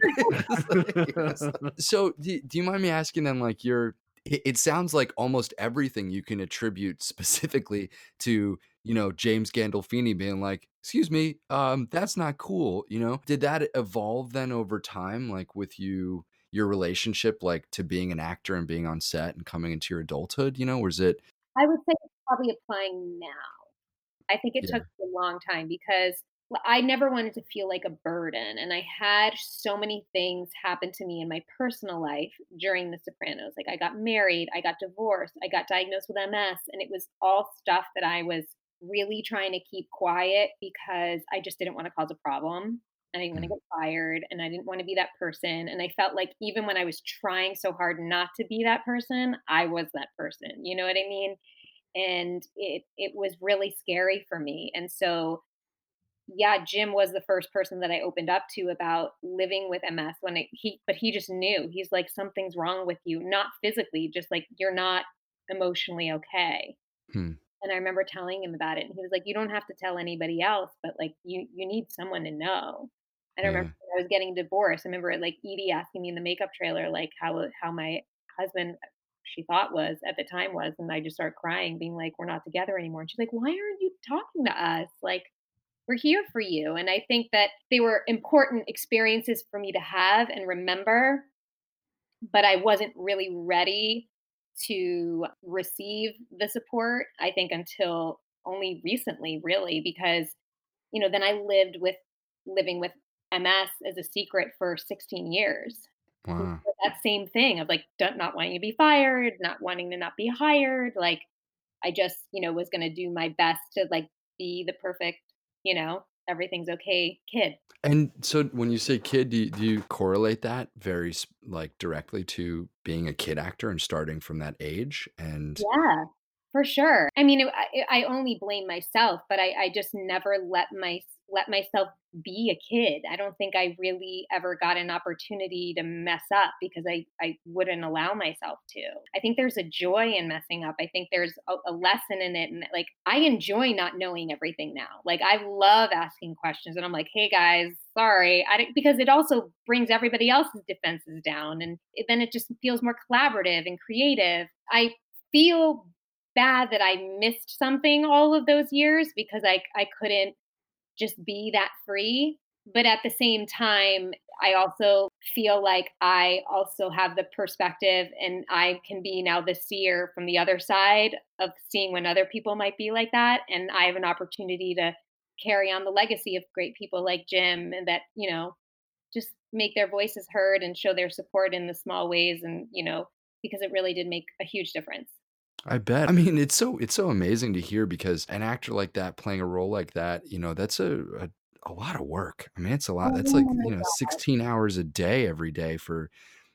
So do you mind me asking then, like, it sounds like almost everything you can attribute specifically to, James Gandolfini being like, excuse me, that's not cool. Did that evolve then over time, like with your relationship, like to being an actor and being on set and coming into your adulthood, or is it? I would say it's probably applying now. I think it Yeah. took a long time because I never wanted to feel like a burden. And I had so many things happen to me in my personal life during The Sopranos. Like I got married, I got divorced, I got diagnosed with MS, and it was all stuff that I was really trying to keep quiet because I just didn't want to cause a problem. I didn't want to Mm. get fired and I didn't want to be that person. And I felt like even when I was trying so hard not to be that person, I was that person. You know what I mean? And it was really scary for me. And so yeah, Jim was the first person that I opened up to about living with MS but he just knew. He's like, something's wrong with you, not physically, just like you're not emotionally okay. Hmm. And I remember telling him about it and he was like, you don't have to tell anybody else, but like you need someone to know. And I remember Yeah. when I was getting divorced. I remember like Edie asking me in the makeup trailer like how my husband she thought was at the time was, and I just started crying, being like, we're not together anymore. And she's like, why aren't you talking to us? Like we're here for you. And I think that they were important experiences for me to have and remember, but I wasn't really ready to receive the support, I think, until only recently, really, because, then I living with MS as a secret for 16 years. Wow. That same thing of like not wanting to be fired, not wanting to not be hired. Like I just, was going to do my best to like be the perfect, everything's okay kid. And so when you say kid, do you correlate that very like directly to being a kid actor and starting from that age? And Yeah, for sure. I mean, I only blame myself, but I just never let myself be a kid. I don't think I really ever got an opportunity to mess up because I wouldn't allow myself to. I think there's a joy in messing up. I think there's a lesson in it. And like, I enjoy not knowing everything now. Like, I love asking questions and I'm like, hey guys, sorry. Because it also brings everybody else's defenses down. And then it just feels more collaborative and creative. I feel bad that I missed something all of those years because I couldn't just be that free. But at the same time, I also feel like I also have the perspective and I can be now the seer from the other side of seeing when other people might be like that. And I have an opportunity to carry on the legacy of great people like Jim and that, just make their voices heard and show their support in the small ways. And, because it really did make a huge difference. I bet. I mean, it's so amazing to hear, because an actor like that playing a role like that, that's a lot of work. I mean, it's a lot. That's like, Oh my God. 16 hours a day every day for,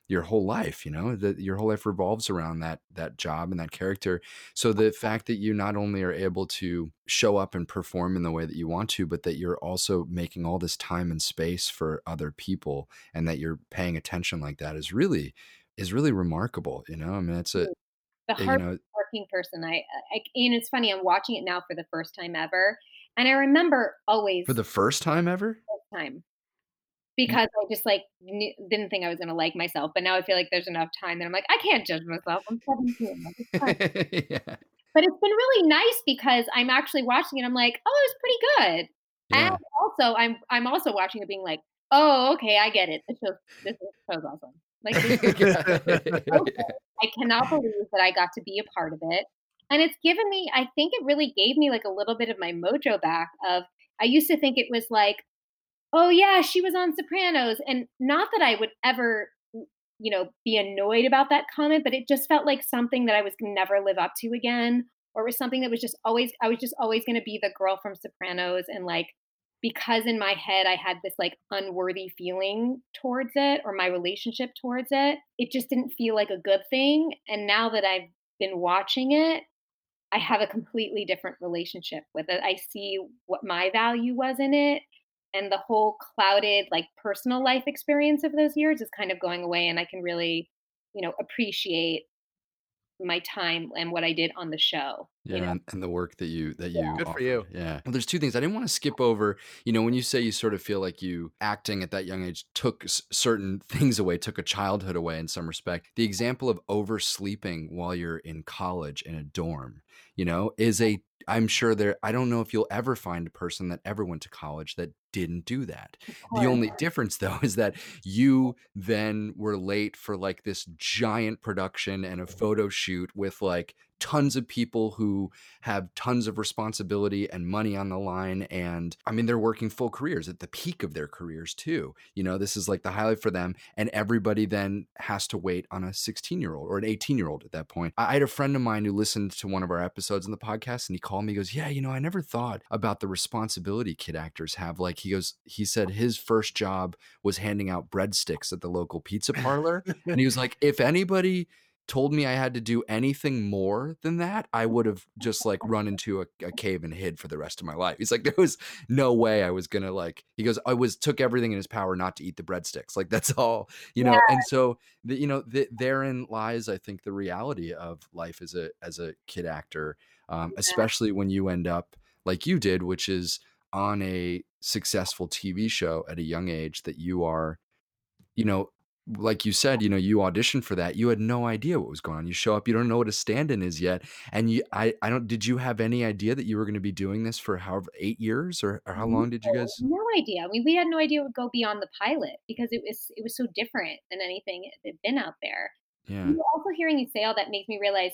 your whole life, that your whole life revolves around that job and that character. So the fact that you not only are able to show up and perform in the way that you want to, but that you're also making all this time and space for other people, and that you're paying attention like that is really remarkable. I mean, it's a, The you hardest know, working person and it's funny, I'm watching it now for the first time ever, and I remember for always the first time ever. first time because I just, like, didn't think I was gonna like myself, but now I feel like there's enough time that I'm like, "I can't judge myself, I'm 17, like, it's fine." Yeah. But it's been really nice because I'm actually watching it, I'm like, "Oh, it was pretty good." And Yeah. also, I'm also watching it being like, "Oh, okay, I get it. This show's awesome." Like, this so Yeah. I cannot believe that I got to be a part of it. And it's given me, I think it really gave me like a little bit of my mojo back of I used to think it was like, oh yeah, she was on Sopranos. And not that I would ever, be annoyed about that comment, but it just felt like something that I was gonna never live up to again. Or it was something that was just always, I was just always gonna be the girl from Sopranos. And like, because in my head I had this like unworthy feeling towards it or my relationship towards it, it just didn't feel like a good thing. And now that I've been watching it, I have a completely different relationship with it. I see what my value was in it. And the whole clouded, like personal life experience of those years is kind of going away. And I can really, appreciate my time and what I did on the show. Yeah, and the work that you Good for you. offer. Yeah. Well, there's two things I didn't want to skip over. When you say you sort of feel like you acting at that young age took certain things away, took a childhood away in some respect. The example of oversleeping while you're in college in a dorm, is a I'm sure I don't know if you'll ever find a person that ever went to college that didn't do that. Of The course. only difference though is that you then were late for like this giant production and a photo shoot with like tons of people who have tons of responsibility and money on the line. And I mean, they're working full careers at the peak of their careers too. This is like the highlight for them. And everybody then has to wait on a 16-year-old or an 18-year-old at that point. I had a friend of mine who listened to one of our episodes in the podcast, and he called me, he goes, yeah, I never thought about the responsibility kid actors have. Like he said his first job was handing out breadsticks at the local pizza parlor. And he was like, if anybody told me I had to do anything more than that, I would have just like run into a cave and hid for the rest of my life. He's like, there was no way I was gonna he goes, took everything in his power not to eat the breadsticks. Like that's all, Yeah. And so therein lies, I think, the reality of life as a kid actor, especially when you end up like you did, which is on a successful TV show at a young age that you are, you know, like you said, you auditioned for that. You had no idea what was going on. You show up, you don't know what a stand-in is yet. And I don't, did you have any idea that you were going to be doing this for however 8 years or how long did you guys? No idea. I mean, we had no idea it would go beyond the pilot because it was so different than anything that had been out there. Yeah. Also hearing you say all that makes me realize,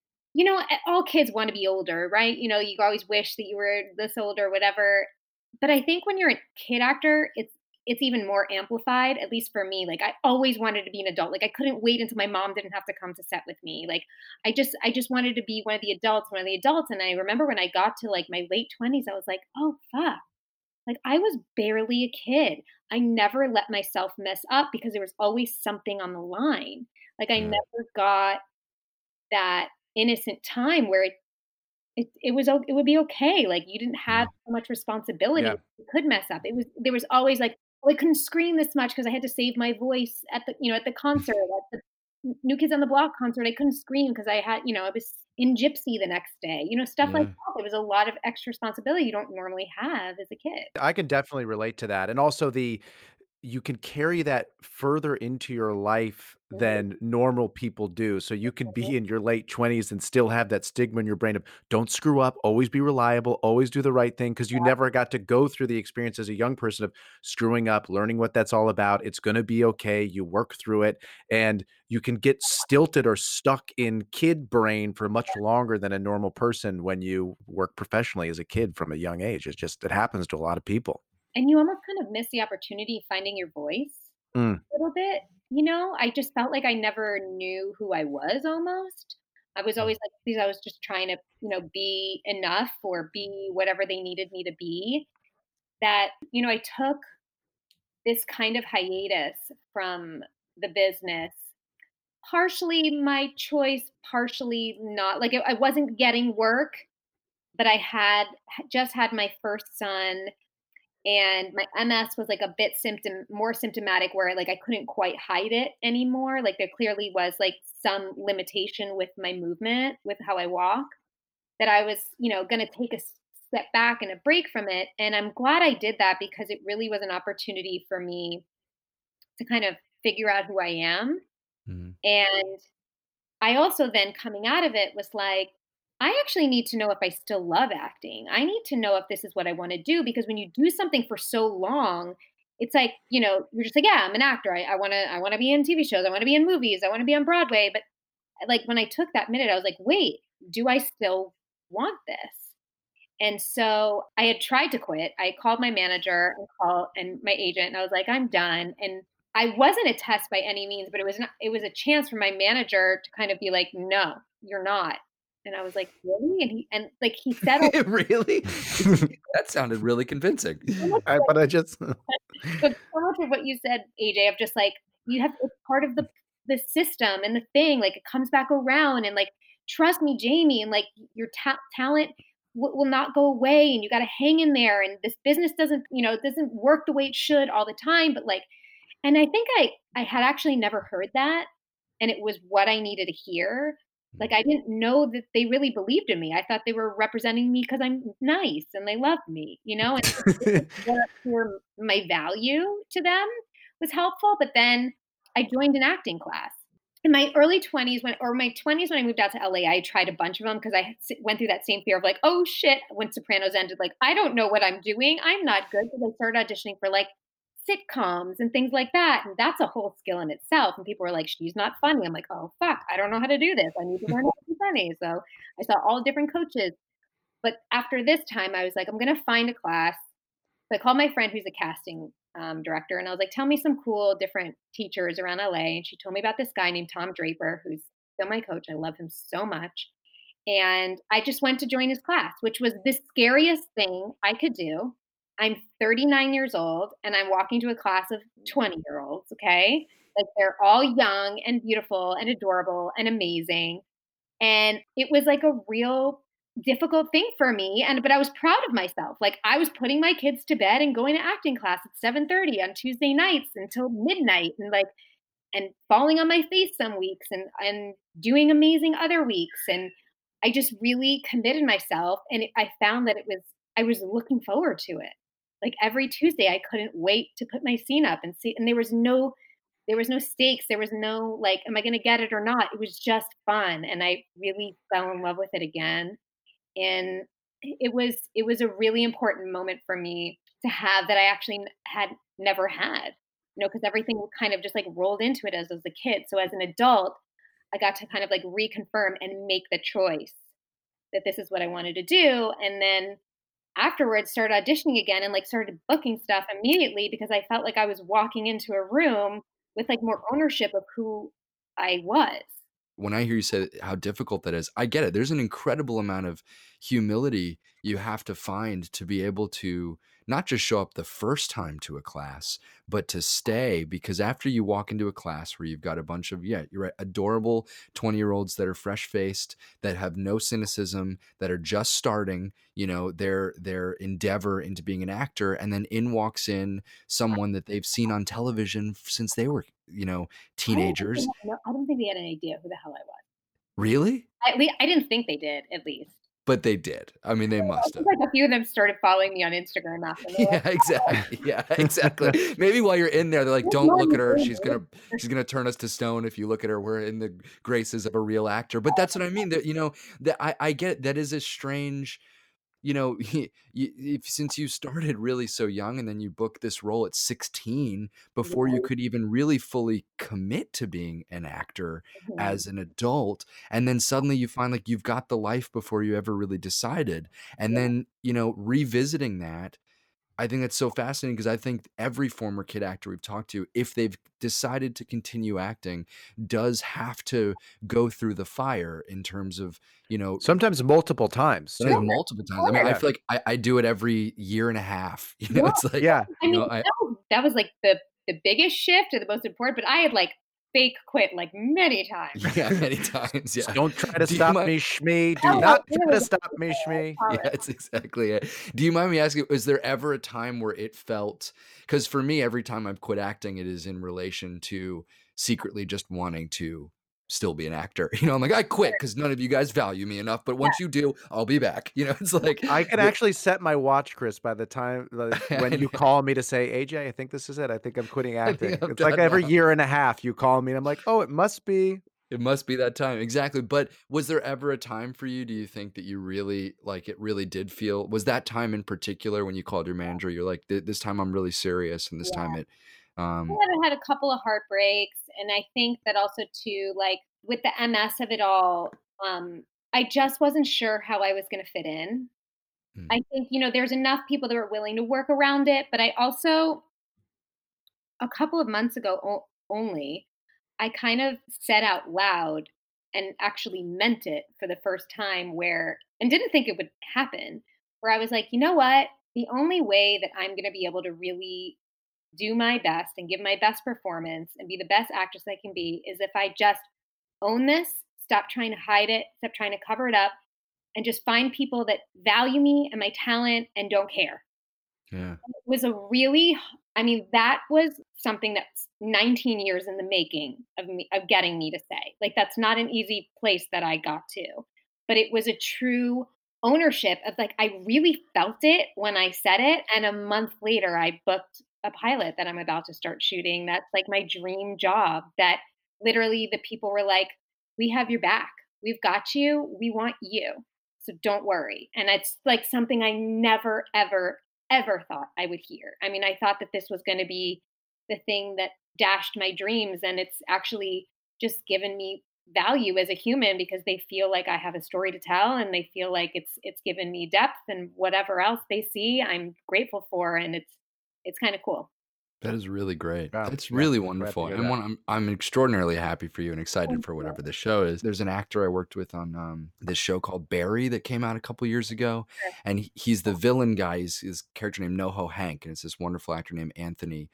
all kids want to be older, right? You always wish that you were this old or whatever. But I think when you're a kid actor, it's even more amplified, at least for me. Like I always wanted to be an adult. Like I couldn't wait until my mom didn't have to come to set with me. Like I just wanted to be one of the adults. And I remember when I got to like my late 20s, I was like, oh fuck. Like I was barely a kid. I never let myself mess up because there was always something on the line. Like I Yeah. never got that innocent time where it would be okay. Like you didn't have Yeah. so much responsibility. Yeah. You could mess up. There was always like, oh, I couldn't scream this much because I had to save my voice at the concert, at the New Kids on the Block concert. I couldn't scream because I was in Gypsy the next day. Stuff like Yeah. that. There was a lot of extra responsibility you don't normally have as a kid. I can definitely relate to that. And also you can carry that further into your life than normal people do. So you could be in your late 20s and still have that stigma in your brain of don't screw up, always be reliable, always do the right thing because you never got to go through the experience as a young person of screwing up, learning what that's all about. It's going to be okay. You work through it and you can get stilted or stuck in kid brain for much longer than a normal person when you work professionally as a kid from a young age. It happens to a lot of people. And you almost kind of miss the opportunity of finding your voice Mm. a little bit. I just felt like I never knew who I was almost. I was always like, because I was just trying to, be enough or be whatever they needed me to be. That, I took this kind of hiatus from the business partially my choice, partially not. Like I wasn't getting work, but I had just had my first son, and my MS was like a bit more symptomatic, where like I couldn't quite hide it anymore. Like there clearly was like some limitation with my movement, with how I walk, that I was, going to take a step back and a break from it. And I'm glad I did that, because it really was an opportunity for me to kind of figure out who I am. Mhm. And I also then, coming out of it, was like, I actually need to know if I still love acting. I need to know if this is what I want to do, because when you do something for so long, it's like, you're just like, yeah, I'm an actor. I want to be in TV shows. I want to be in movies. I want to be on Broadway. But like when I took that minute, I was like, wait, do I still want this? And so I had tried to quit. I called my manager and my agent, and I was like, I'm done. And I wasn't a test by any means, but it was a chance for my manager to kind of be like, no, you're not. And I was like, really? And he said, Really? That sounded really convincing. But I just but so much of what you said, AJ, of just like, it's part of the system and the thing, like it comes back around, and like, trust me, Jamie, and like your talent will not go away, and you got to hang in there, and this business doesn't work the way it should all the time, but like, and I think I had actually never heard that, and it was what I needed to hear. Like I didn't know that they really believed in me. I thought they were representing me because I'm nice and they love me, and for my value to them was helpful. But then I joined an acting class in my early 20s, my 20s when I moved out to LA. I tried a bunch of them because I went through that same fear of like, oh shit, when Sopranos ended, like, I don't know what I'm doing. I'm not good. So I started auditioning for like sitcoms and things like that. And that's a whole skill in itself. And people were like, she's not funny. I'm like, oh, fuck, I don't know how to do this. I need to learn how to be funny. So I saw all different coaches. But after this time, I was like, I'm going to find a class. So I called my friend who's a casting director, and I was like, tell me some cool different teachers around LA. And she told me about this guy named Tom Draper, who's still my coach. I love him so much. And I just went to join his class, which was the scariest thing I could do. I'm 39 years old, and I'm walking to a class of 20-year-olds, okay? Like they're all young and beautiful and adorable and amazing. And it was like a real difficult thing for me, but I was proud of myself. Like I was putting my kids to bed and going to acting class at 7:30 on Tuesday nights until midnight, and falling on my face some weeks, and doing amazing other weeks. And I just really committed myself, and I found that I was looking forward to it. Like every Tuesday, I couldn't wait to put my scene up and see. And there was no stakes. There was no like, am I going to get it or not? It was just fun, and I really fell in love with it again. And it was a really important moment for me to have, that I actually had never had. Because everything kind of just like rolled into it as a kid. So as an adult, I got to kind of like reconfirm and make the choice that this is what I wanted to do. And then afterwards started auditioning again, and like started booking stuff immediately, because I felt like I was walking into a room with like more ownership of who I was. When I hear you say how difficult that is, I get it. There's an incredible amount of humility you have to find to be able to not just show up the first time to a class, but to stay. Because after you walk into a class where you've got a bunch of, you're right, adorable 20-year-olds that are fresh-faced, that have no cynicism, that are just starting, their endeavor into being an actor, and then in walks in someone that they've seen on television since they were, teenagers. I don't think they had an idea who the hell I was. Really? I didn't think they did, at least. But they did. I mean, they must have. Like a few of them started following me on Instagram after. Yeah, exactly. Yeah, exactly. Maybe while you're in there, they're like, "Don't look at her. She's gonna turn us to stone if you look at her. We're in the graces of a real actor." But that's what I mean. That I get it. That is a strange. Since you started really so young, and then you booked this role at 16 before you could even really fully commit to being an actor as an adult, and then suddenly you find like you've got the life before you ever really decided, and then revisiting that. I think that's so fascinating, because I think every former kid actor we've talked to, if they've decided to continue acting, does have to go through the fire in terms of, sometimes multiple times. Multiple times. I mean, I feel like I do it every year and a half. It's like, I mean, that was like the biggest shift or the most important, but I had like fake quit like many times. Yeah, many times. Yeah. Don't try to Do you stop mind- me, Shmee. Do Oh, not it try was to stop me, Shmee. solid. Yeah, that's exactly it. Do you mind me asking, was there ever a time where it felt, because for me, every time I've quit acting, it is in relation to secretly just wanting to still be an actor. You know, I'm like, I quit because none of you guys value me enough, but once you do, I'll be back. You know, it's like, I can actually set my watch, Chris, by the time when you call me to say, AJ, I think this is it. I think I'm quitting I acting. think I'm It's like done every now. year and a half you call me and I'm like, oh, it must be. It must be that time. Exactly. But was there ever a time for you, do you think, that you really, like, it really did feel, was that time in particular when you called your manager, you're like, this time I'm really serious, and this time it, I've had a couple of heartbreaks, and I think that also too, like with the MS of it all, I just wasn't sure how I was going to fit in. mm, I think there's enough people that were willing to work around it, but I also a couple of months ago only, I kind of said out loud and actually meant it for the first time and didn't think it would happen, where I was like, you know what? The only way that I'm going to be able to really do my best and give my best performance and be the best actress I can be is if I just own this, stop trying to hide it, stop trying to cover it up, and just find people that value me and my talent and don't care. yeah. It was that was something that's 19 years in the making of getting me to say. Like, that's not an easy place that I got to. But it was a true ownership of, like, I really felt it when I said it. And a month later, I booked a pilot that I'm about to start shooting. That's like my dream job, that literally the people were like, we have your back. We've got you. We want you. So don't worry. And it's like something I never, ever, ever thought I would hear. I mean, I thought that this was going to be the thing that dashed my dreams. And it's actually just given me value as a human, because they feel like I have a story to tell, and they feel like it's given me depth, and whatever else they see, I'm grateful for. And it's kind of cool. That is really great. Wow. That's Yeah, really glad to wonderful. hear And that. I'm extraordinarily happy for you and excited Thank for you. whatever this show is. There's an actor I worked with on this show called Barry that came out a couple years ago, and he's the villain guy. He's his character named NoHo Hank, and it's this wonderful actor named Anthony.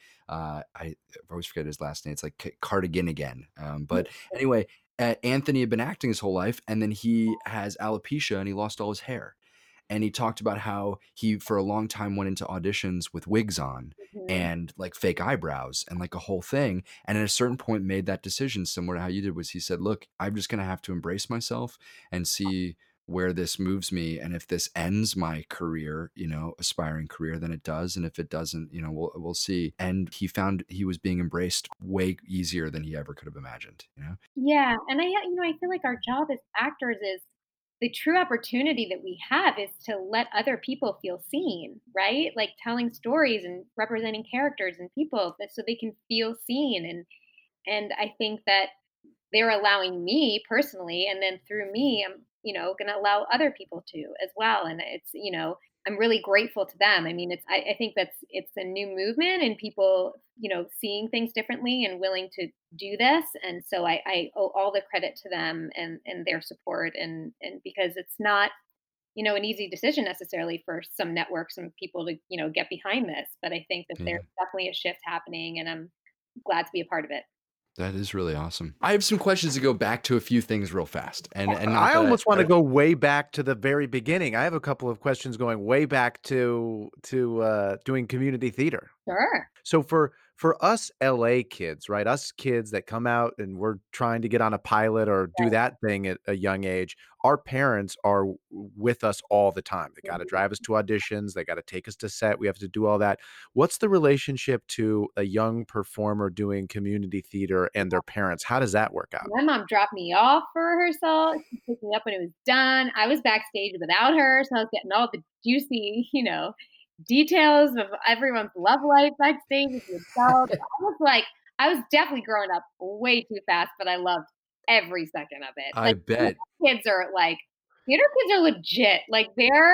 I always forget his last name. It's like Cardigan again. But anyway, Anthony had been acting his whole life, and then he has alopecia and he lost all his hair. And he talked about how he, for a long time, went into auditions with wigs on Mhm. and like fake eyebrows and like a whole thing. And at a certain point made that decision, similar to how you did, was he said, look, I'm just going to have to embrace myself and see where this moves me. And if this ends my career, aspiring career, then it does. And if it doesn't, we'll see. And he found he was being embraced way easier than he ever could have imagined. Yeah, and I feel like our job as actors is the true opportunity that we have is to let other people feel seen, right? Like telling stories and representing characters and people so they can feel seen. And I think that they're allowing me personally, and then through me, I'm, going to allow other people to as well. And I'm really grateful to them. I mean, I think it's a new movement, and people, seeing things differently and willing to do this. And so I owe all the credit to them and their support. And because it's not, an easy decision necessarily for some networks and people to, get behind this. But I think that Yeah. there's definitely a shift happening, and I'm glad to be a part of it. That is really awesome. I have some questions to go back to a few things real fast. And not I that almost want to go way back to the very beginning. I have a couple of questions going way back to doing community theater. Sure. So for us LA kids, right? Us kids that come out and we're trying to get on a pilot or do that thing at a young age, our parents are with us all the time. They got to drive us to auditions, they got to take us to set, we have to do all that. What's the relationship to a young performer doing community theater and their parents? How does that work out? My mom dropped me off for rehearsal. She picked me up when it was done. I was backstage without her, so I was getting all the juicy, details of everyone's love life backstage with the adults. I was definitely growing up way too fast, but I loved every second of it. I Like, bet. kids are like, theater kids are legit. Like,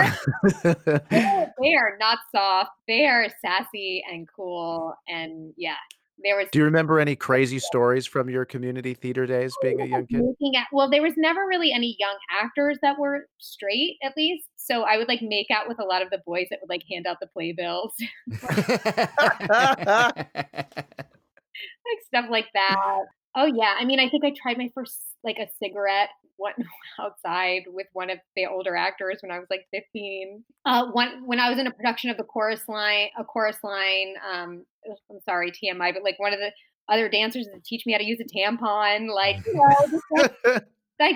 they are not soft. They are sassy and cool. And yeah, Do you remember any crazy stories from your community theater days being a young kid? There was never really any young actors that were straight, at least. So I would make out with a lot of the boys that would hand out the playbills, like stuff like that. Oh, yeah. I mean, I think I tried my first, like, a cigarette one outside with one of the older actors when I was, like, 15. One when I was in a production of the Chorus Line, I'm sorry, TMI, but, like, one of the other dancers had to teach me how to use a tampon, like, just like,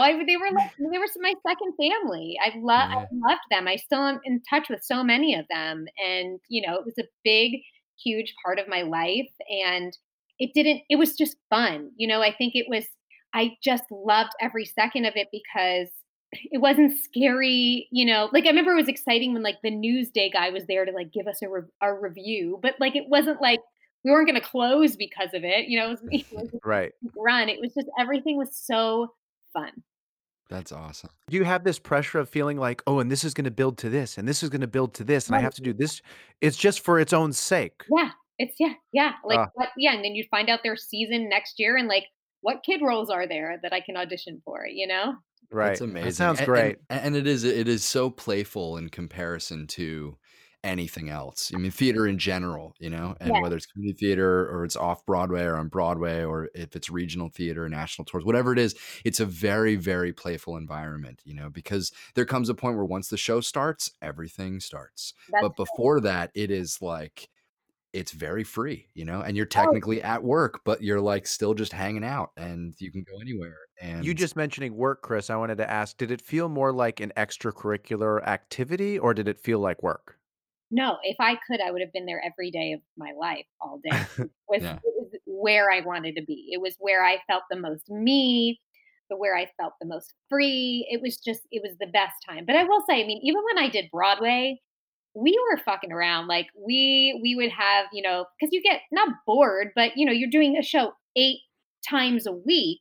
they were my second family. I Yeah. loved them. I still am in touch with so many of them, and, it was a big, huge part of my life, and it was just fun. I think I just loved every second of it because it wasn't scary, like, I remember it was exciting when, like, the Newsday guy was there to, like, give us a review, but, like, it wasn't like we weren't gonna close because of it, it was just Right. a run. It was just everything was so fun. That's awesome. Do you have this pressure of feeling like, "Oh, and this is gonna build to this, and this is gonna build to this, and I Right. have to do this." It's just for its own sake. Yeah. Yeah. Like, Ah, and then you find out their season next year and, like, what kid roles are there that I can audition for, you know? That's right. That amazing, sounds great. and it is so playful in comparison to anything else. I mean, theater in general, and Yeah. whether it's community theater or it's off Broadway or on Broadway or if it's regional theater, national tours, whatever it is, it's a very, very playful environment, because there comes a point where once the show starts, everything starts. That's But before that, it is like it's very free, and you're oh, technically at work, but you're like still just hanging out and you can go anywhere. You And just mentioning work, Chris, I wanted to ask, did it feel more like an extracurricular activity, or did it feel like work? no, if I could, I would have been there every day of my life, all day. It yeah, was where I wanted to be. It was where I felt the most me, where I felt the most free. It was the best time. But I will say, I mean, even when I did Broadway, we were fucking around. Like, we would have, because you get not bored, but, you're doing a show 8 times a week.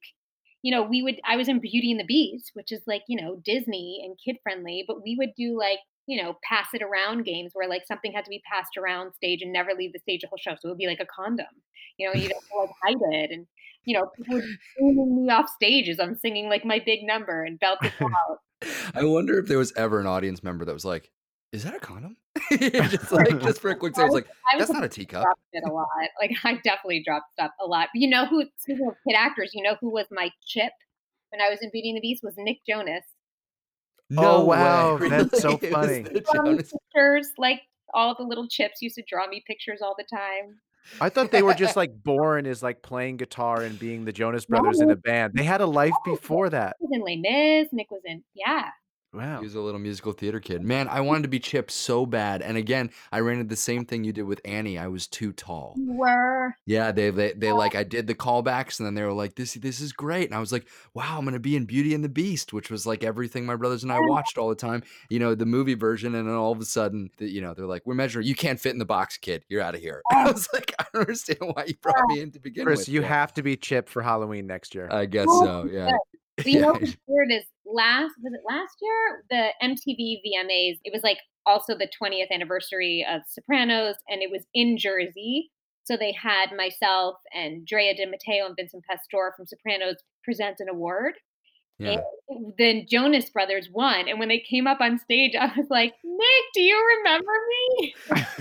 I was in Beauty and the Beast, which is like, Disney and kid friendly, but we would do, like, pass it around games where, like, something had to be passed around stage and never leave the stage the whole show. So it would be like a condom, you'd have to, like, hide it. And, people would screaming me off stage as I'm singing, like, my big number and belt it out. I wonder if there was ever an audience member that was like, "Is that a condom?" just for a quick second, it's like, I was "That's the not a person who teacup." dropped it a lot. Like, I definitely dropped stuff a lot. But speaking of kid actors, who was my chip when I was in Beauty and the Beast was Nick Jonas. Oh, No way, wow, that's really? so It was funny. the Draw me Jonas. pictures, like, all the little chips used to draw me pictures all the time. I thought they were just, like, born as, like, playing guitar and being the Jonas No, Brothers in a band. They had a life before that. Nick was in Les Mis, Nick was in yeah. He Wow. was a little musical theater kid. Man, I wanted to be Chip so bad, and again, I ran into the same thing you did with Annie. I was too tall. You were Yeah, they like I did the callbacks and then they were like, "This is great." And I was like, "Wow, I'm gonna be in Beauty and the Beast," which was like everything my brothers and I watched all the time, the movie version. And then all of a sudden, they're like, "We're measuring. You can't fit in the box, kid. You're out of here." I was like, "I don't understand why you brought me in to begin Chris, with." you But have to be Chip for Halloween next year. I guess oh, so. Yeah, good. But yeah. what's weird is was it last year? The MTV VMAs, it was, like, also the 20th anniversary of Sopranos, and it was in Jersey. So they had myself and Drea De Matteo and Vincent Pastore from Sopranos present an award. And Yeah. the Jonas Brothers won. And when they came up on stage, I was like, Nick, do you remember me?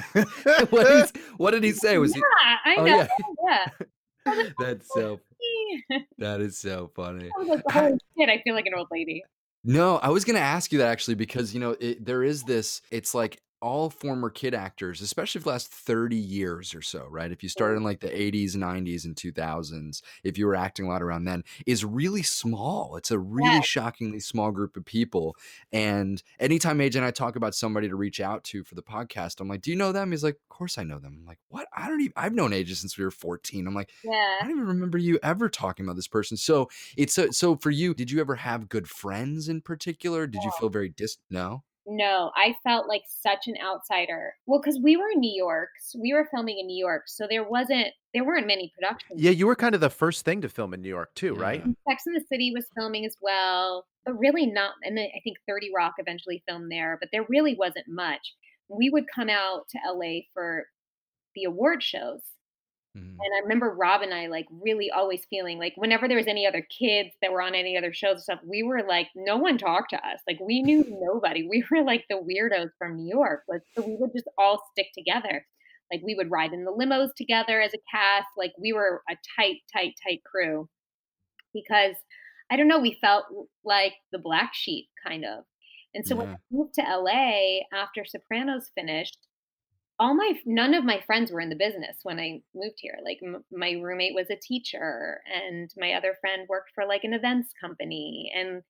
What did he say? Was he? Yeah, I Oh know. yeah, Yeah. I was like, that's so. I That is so funny. was like, holy shit, I feel like an old lady. No, I was gonna ask you that actually because there is this. It's like all former kid actors, especially for the last 30 years or so, right? If you started in like the 80s, 90s, and 2000s, if you were acting a lot around then, is really small. It's a really Yeah. shockingly small group of people. And anytime AJ and I talk about somebody to reach out to for the podcast, I'm like, "Do you know them?" He's like, "Of course I know them." I'm like, "What? I don't even. I've known AJ since we were 14." I'm like, "I Yeah. don't even remember you ever talking about this person." So so for you, did you ever have good friends in particular? Did you feel very No? No, I felt like such an outsider. Well, because we were in New York. So we were filming in New York, so there weren't many productions. Yeah, you were kind of the first thing to film in New York too, right? Yeah. Sex and the City was filming as well, but really not. And then I think 30 Rock eventually filmed there, but there really wasn't much. We would come out to LA for the award shows. Mhm. And I remember Rob and I, like, really always feeling like whenever there was any other kids that were on any other shows and stuff, we were like, no one talked to us. Like, we knew nobody. We were like the weirdos from New York. Like, so we would just all stick together. Like we would ride in the limos together as a cast. Like we were a tight crew because I don't know, we felt like the black sheep kind of. And so when Yeah. I moved to LA after Sopranos finished, none of my friends were in the business when I moved here. Like my roommate was a teacher and my other friend worked for like an events company. And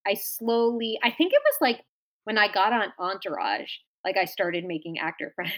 I think it was like when I got on Entourage, like I started making actor friends.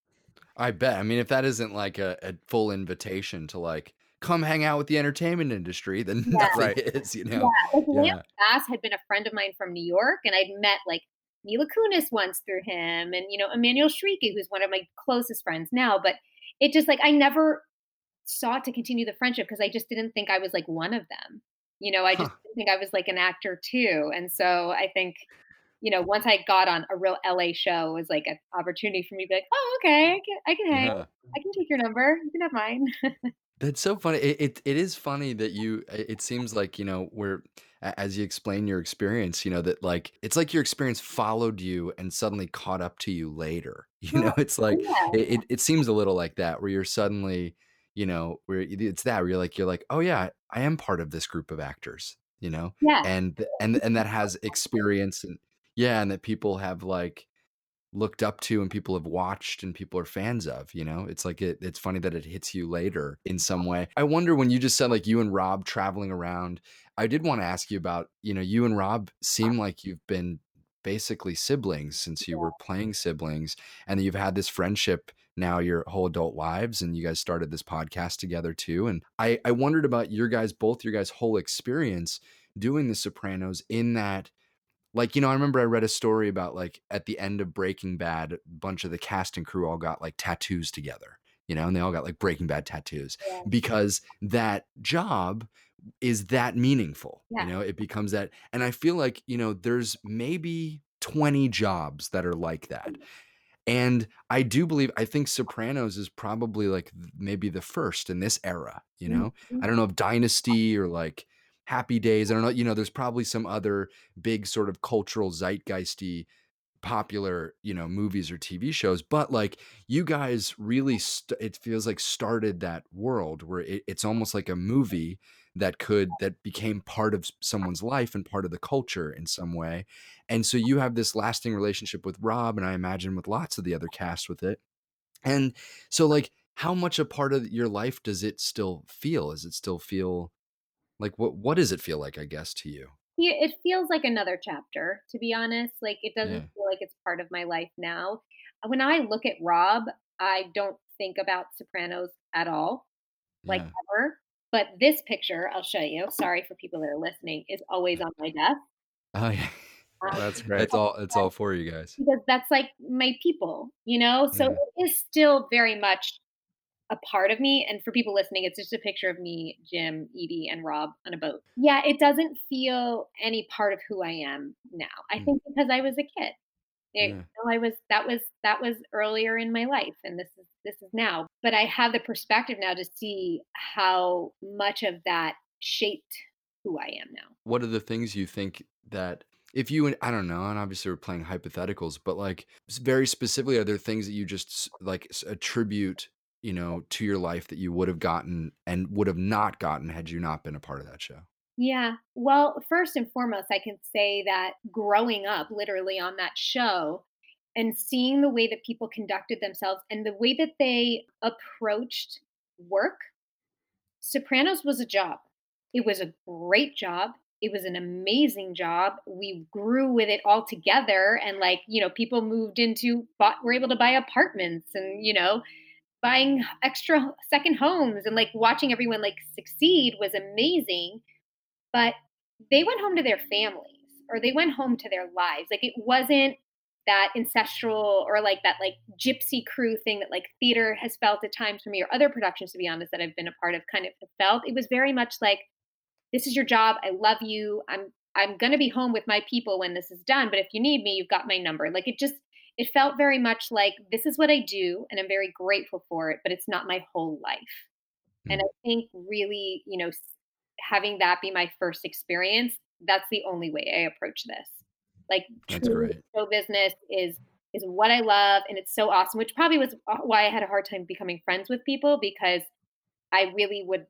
I bet. I mean, if that isn't like a full invitation to like come hang out with the entertainment industry, then Yeah. nothing Right. is, you Yeah, know? like Lance Yeah. Bass had been a friend of mine from New York, and I'd met like Mila Kunis once through him, and Emmanuel Shrieky, who's one of my closest friends now. But it just like I never sought to continue the friendship because I just didn't think I was like one of them. I just Huh. didn't think I was like an actor too. And so I think once I got on a real LA show, it was like an opportunity for me to be like, oh, okay, I can hang, Yeah. I can take your number, you can have mine. That's so funny. It is funny that it seems like, where as you explain your experience, that like it's like your experience followed you and suddenly caught up to you later. Oh, It's like yeah, it seems a little like that where you're suddenly, where it's that where you're like, oh yeah, I am part of this group of actors, yeah, and that has experience and yeah, and that people have like looked up to and people have watched and people are fans of, it's like it's funny that it hits you later in some way. I wonder when you just said like you and Rob traveling around, I did want to ask you about, you and Rob seem like you've been basically siblings since you were playing siblings and you've had this friendship now your whole adult lives and you guys started this podcast together too. And I wondered about both your guys whole experience doing the Sopranos in that like, I remember I read a story about like at the end of Breaking Bad, a bunch of the cast and crew all got like tattoos together, and they all got like Breaking Bad tattoos yeah, because that job is that meaningful, yeah, it becomes that. And I feel like, there's maybe 20 jobs that are like that. And I think Sopranos is probably like maybe the first in this era, Mhm. I don't know if Dynasty or like Happy Days, I don't know, there's probably some other big sort of cultural zeitgeisty popular, movies or TV shows, but like you guys really, it feels like started that world where it's almost like a movie that became part of someone's life and part of the culture in some way. And so you have this lasting relationship with Rob, and I imagine with lots of the other cast with it. And so like, how much a part of your life does it still feel? Does it still feel like, what does it feel like, I guess, to you? Yeah, it feels like another chapter, to be honest. Like it doesn't Yeah. feel like it's part of my life now. When I look at Rob, I don't think about Sopranos at all, like Yeah. ever. But this picture, I'll show you. Sorry for people that are listening, is always on my desk. Oh yeah. That's great. It's all for you guys. Because that's like my people. So Yeah. it is still very much a part of me. And for people listening, it's just a picture of me, Jim, Edie, and Rob on a boat. Yeah, it doesn't feel any part of who I am now. I Hmm. think because I was a kid. Yeah. I was that was earlier in my life, and this is now. But I have the perspective now to see how much of that shaped who I am now. What are the things you think that if you and I don't know, and obviously we're playing hypotheticals, but like very specifically, are there things that you just like attribute, to your life that you would have gotten and would have not gotten had you not been a part of that show? Yeah. Well, first and foremost, I can say that growing up literally on that show and seeing the way that people conducted themselves and the way that they approached work, Sopranos was a job. It was a great job. It was an amazing job. We grew with it all together. And people were able to buy apartments and, buying extra second homes and like watching everyone like succeed was amazing, but they went home to their families or they went home to their lives. Like it wasn't that ancestral or like that like gypsy crew thing that like theater has felt at times for me or other productions, to be honest, that I've been a part of kind of have felt. It was very much like, this is your job. I love you. I'm going to be home with my people when this is done, but if you need me, you've got my number. Like it felt very much like this is what I do and I'm very grateful for it, but it's not my whole life. And Hmm. I think really, having that be my first experience, that's the only way I approach this. Like That's truly great. show business is is what I love. And it's so awesome, which probably was why I had a hard time becoming friends with people, because I really would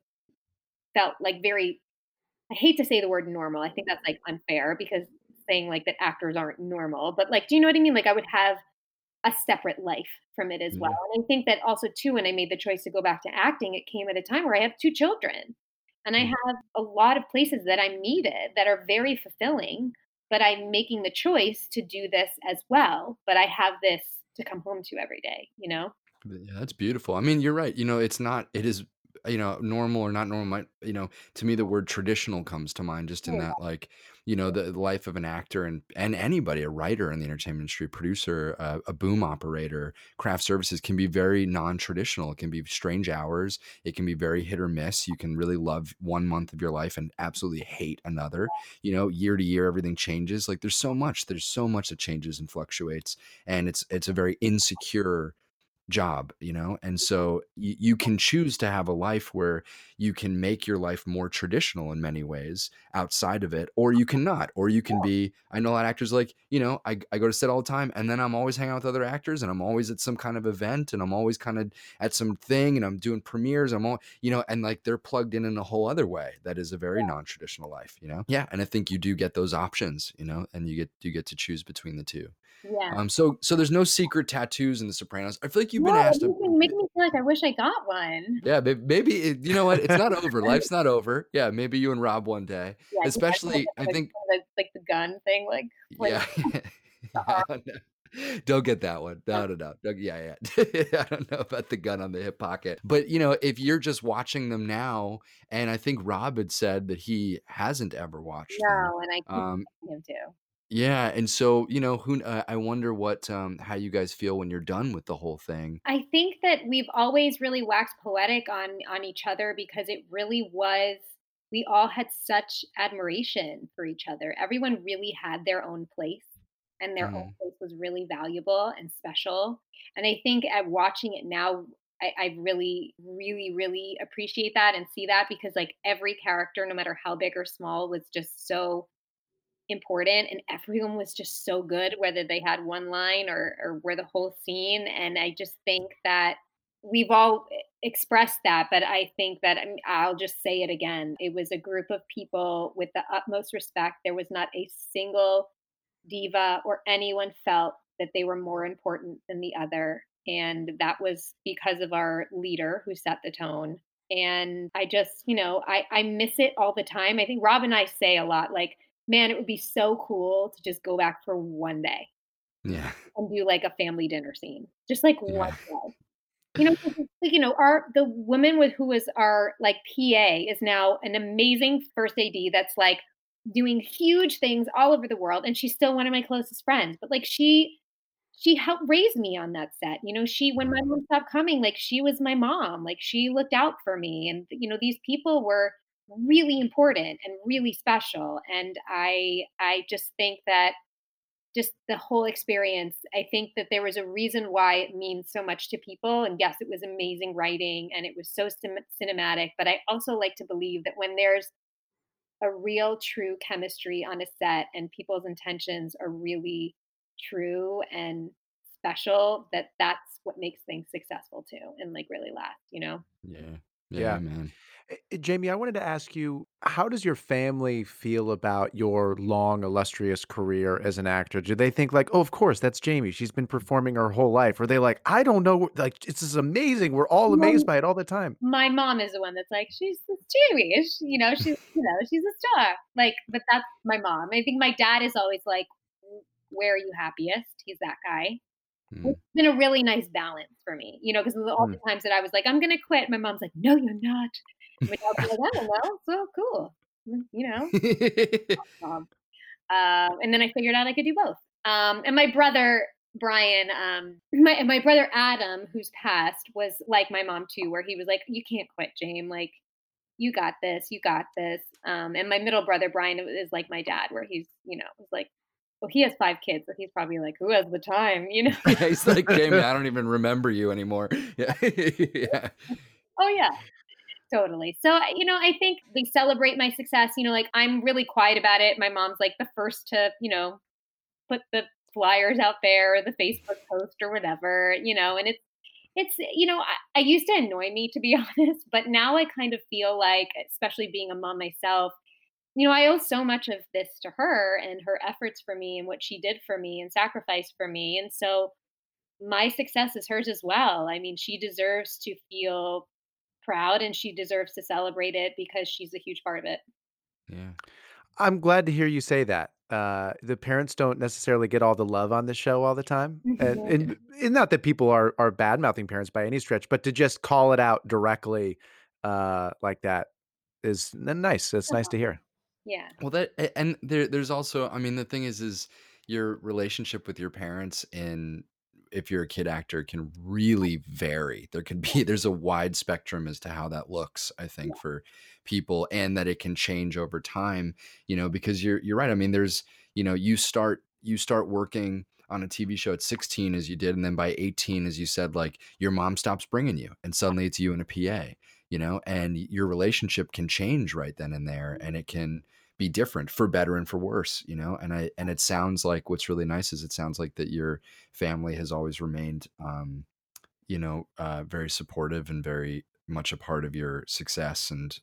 felt like very, I hate to say the word normal. I think that's like unfair, because saying like that actors aren't normal, but like, do you know what I mean? Like I would have a separate life from it as well. Yeah. And I think that also too, when I made the choice to go back to acting, it came at a time where I have 2 children and I Mm. have a lot of places that I'm needed that are very fulfilling, but I'm making the choice to do this as well. But I have this to come home to every day, you know? Yeah, that's beautiful. I mean, you're right. It is, normal or not normal. To me, the word traditional comes to mind just in Yeah. that, like, the life of an actor and anybody, a writer in the entertainment industry, producer, a boom operator, craft services can be very non-traditional. It can be strange hours. It can be very hit or miss. You can really love one month of your life and absolutely hate another. Year to year, everything changes. Like there's so much that changes and fluctuates. And it's a very insecure job, and so you can choose to have a life where you can make your life more traditional in many ways outside of it, or you cannot, or you can be. I know a lot of actors, like, I go to set all the time, and then I'm always hanging out with other actors, and I'm always at some kind of event, and I'm always kind of at some thing, and I'm doing premieres. I'm all, and like they're plugged in a whole other way that is a very non-traditional life. Yeah, and I think you do get those options, and you get to choose between the two. Yeah. So there's no secret tattoos in The Sopranos. I feel like you've been No, asked you're making me feel like I wish I got one. yeah, maybe you know what? It's not over. Life's not over. Yeah, maybe you and Rob one day. Yeah, I think that's Especially, I think, like the gun thing, like when yeah, the yeah. No. Don't get that one. No, no, no. Yeah, yeah. I don't know about the gun on the hip pocket, but if you're just watching them now, and I think Rob had said that he hasn't ever watched them. no, and I keep Um, wanting him to. yeah, and so who I wonder what how you guys feel when you're done with the whole thing. I think that we've always really waxed poetic on each other, because it really was, we all had such admiration for each other. Everyone really had their own place, and their own Mm, place was really valuable and special. And I think at watching it now, I really, really, really appreciate that and see that, because like every character, no matter how big or small, was just so important, and everyone was just so good, whether they had one line or were the whole scene. And I just think that we've all expressed that, but I think that, I mean, I'll just say it again, it was a group of people with the utmost respect. There was not a single diva or anyone felt that they were more important than the other, and that was because of our leader who set the tone. And I just, I miss it all the time. I think Rob and I say a lot, like, man, it would be so cool to just go back for one day yeah, and do like a family dinner scene, just like one yeah, day. 'Cause it's like, our the woman with who was our like PA is now an amazing first AD that's like doing huge things all over the world, and she's still one of my closest friends. But like she helped raise me on that set. She, when my mm, mom stopped coming, like she was my mom. Like she looked out for me, and these people were really important and really special. And I just think that just the whole experience, I think that there was a reason why it means so much to people. And yes, it was amazing writing and it was so cinematic. But I also like to believe that when there's a real, true chemistry on a set and people's intentions are really true and special, that's what makes things successful too and like really last. yeah, yeah, Yeah. man. Jamie, I wanted to ask you, how does your family feel about your long, illustrious career as an actor? Do they think like, oh, of course, that's Jamie. She's been performing her whole life. Or are they like, I don't know, like, this is amazing. We're all amazed by it all the time. My mom is the one that's like, "She's Jamie, she's a star." Like, but that's my mom. I think my dad is always like, "Where are you happiest?" He's that guy. Mm. It's been a really nice balance for me, because all Mm. the times that I was like, "I'm gonna quit," my mom's like, "No, you're not." My dad's like, "I don't know. So cool." You know? Um, and then I figured out I could do both. And my brother Brian, my brother Adam, who's passed, was like my mom too, where he was like, "You can't quit, James. Like, you got this. You got this." And my middle brother Brian is like my dad, where he's, was like, well, he has 5 kids, so he's probably like, "Who has the time?" Yeah, he's like, Jamie, I don't even remember you anymore. Yeah, yeah, Oh yeah. Totally. So, I think they celebrate my success. Like I'm really quiet about it. My mom's like the first to, put the flyers out there, or the Facebook post or whatever, and I used to annoy me, to be honest, but now I kind of feel like, especially being a mom myself, I owe so much of this to her and her efforts for me and what she did for me and sacrificed for me. And so my success is hers as well. I mean, she deserves to feel proud and she deserves to celebrate it because she's a huge part of it. Yeah. I'm glad to hear you say that. The parents don't necessarily get all the love on the show all the time, and Mhm. and not that people are bad mouthing parents by any stretch, but to just call it out directly, like that is nice. It's nice to hear. Yeah. Well, and there's also, I mean, the thing is your relationship with your parents, and if you're a kid actor, can really vary. There's a wide spectrum as to how that looks, I think, for people, and that it can change over time, because you're right. I mean, there's, you start working on a TV show at 16 as you did, and then by 18, as you said, like your mom stops bringing you and suddenly it's you and a PA, and your relationship can change right then and there, and it can be different for better and for worse, and it sounds like what's really nice is it sounds like that your family has always remained, very supportive and very much a part of your success, and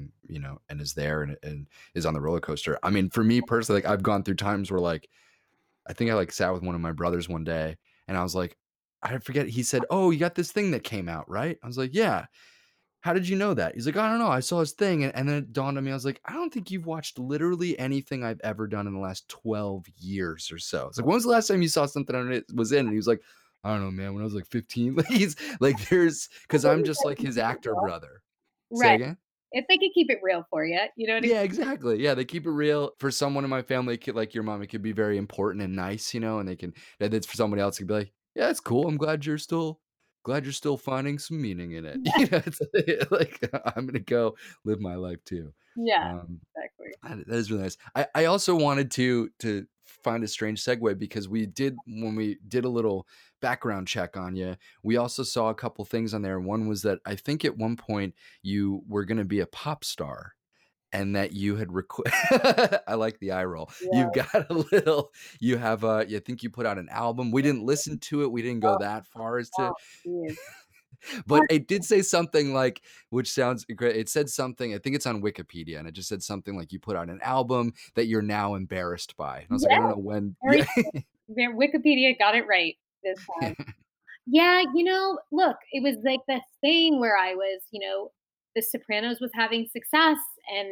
and is there, and is on the roller coaster. I mean, for me personally, like I've gone through times where, like, I think I like sat with one of my brothers one day and I was like, I forget, he said, "Oh, you got this thing that came out, right?" I was like, "Yeah." "How did you know that?" He's like, "I don't know. I saw his thing." And then it dawned on me. I was like, I don't think you've watched literally anything I've ever done in the last 12 years or so. It's like, when was the last time you saw something I was in? And he was like, I don't know, man. When I was like 15. Like, he's like, because I'm just like his actor brother. Say Right. again? If they could keep it real for you, you know what I mean? Yeah, exactly. Yeah, they keep it real. For someone in my family, like your mom, it could be very important and nice, and and it's for somebody else, it could be like, yeah, it's cool. I'm glad you're still finding some meaning in it. It's like, I'm gonna go live my life too. Yeah, Um, exactly. that is really nice. I also wanted to find a strange segue, because when we did a little background check on you, we also saw a couple things on there. One was that I think at one point you were going to be a pop star, and that you had I like the eye roll. You've Yeah. got you have you think you put out an album. We didn't listen to it. We didn't go that far as to, Oh, geez. but it did say something like, which sounds great. It said something, I think it's on Wikipedia, and it just said something like you put out an album that you're now embarrassed by. And I was like, I Yeah, don't know when. very Yeah. true. Wikipedia got it right this time. Yeah, look, it was like this thing where I was, The Sopranos was having success, and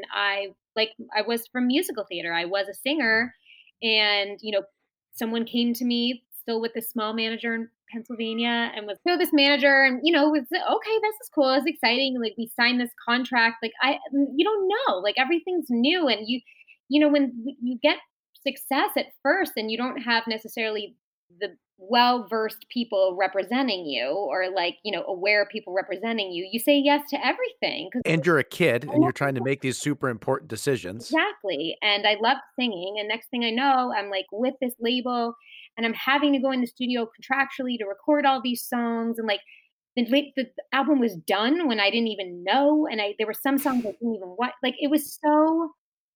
I was from musical theater. I was a singer, and someone came to me still with this small manager in Pennsylvania and was this manager, and was okay, this is cool, it's exciting. Like, we signed this contract. Like, you don't know, like, everything's new, and when you get success at first and you don't have necessarily the well-versed people representing you, or like, aware people representing you, you say yes to everything because And you're a kid, and you're trying to make these super important decisions. exactly. And I loved singing, and next thing I know, I'm like with this label, and I'm having to go in the studio contractually to record all these songs, and like the album was done when I didn't even know, and I there were some songs I didn't even what like it was so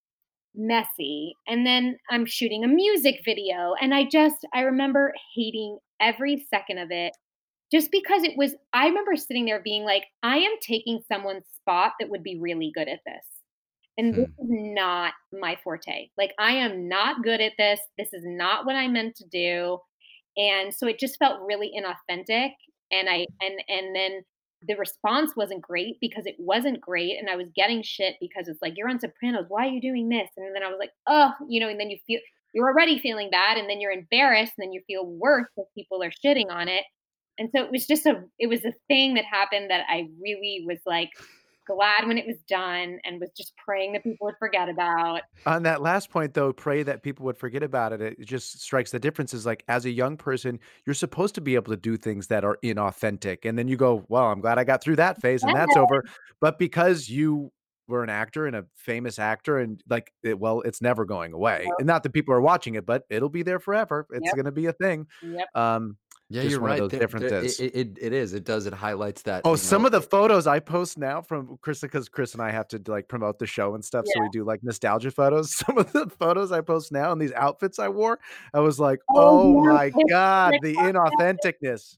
messy. And then I'm shooting a music video, and I remember hating every second of it, just because I remember sitting there being like, I am taking someone's spot that would be really good at this. And this Hmm. is not my forte. Like, I am not good at this. This is not what I meant to do. And so it just felt really inauthentic. And then the response wasn't great because it wasn't great. And I was getting shit because it's like, you're on Sopranos. Why are you doing this? And then I was like, oh, and then you're already feeling bad, and then you're embarrassed, and then you feel worse if people are shitting on it. And so it was a thing that happened that I really was like glad when it was done, and was just praying that people would forget about. On that last point, though, pray that people would forget about it. It just strikes the differences. Like, as a young person, you're supposed to be able to do things that are inauthentic. And then you go, well, I'm glad I got through that phase and that's Yeah, over. But because you were an actor and a famous actor, and like, it's never going away. And not that people are watching it, but it'll be there forever. It's yep, going to be a thing. yep. Um, Yeah, Just you're one of right. those differences. It is. It does. It highlights that, Oh, you some know. of the photos I post now from Chris, because Chris and I have to like promote the show and stuff, so Yeah. we do like nostalgia photos. Some of the photos I post now and these outfits I wore, I was like, Oh, "Oh my yes. god, the inauthenticness."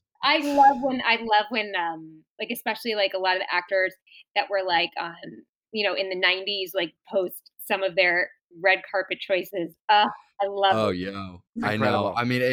Like, especially, like, a lot of the actors that were, like, in the '90s, like, post some of their red carpet choices. I love Oh, it. yo, It's I know. incredible. I mean,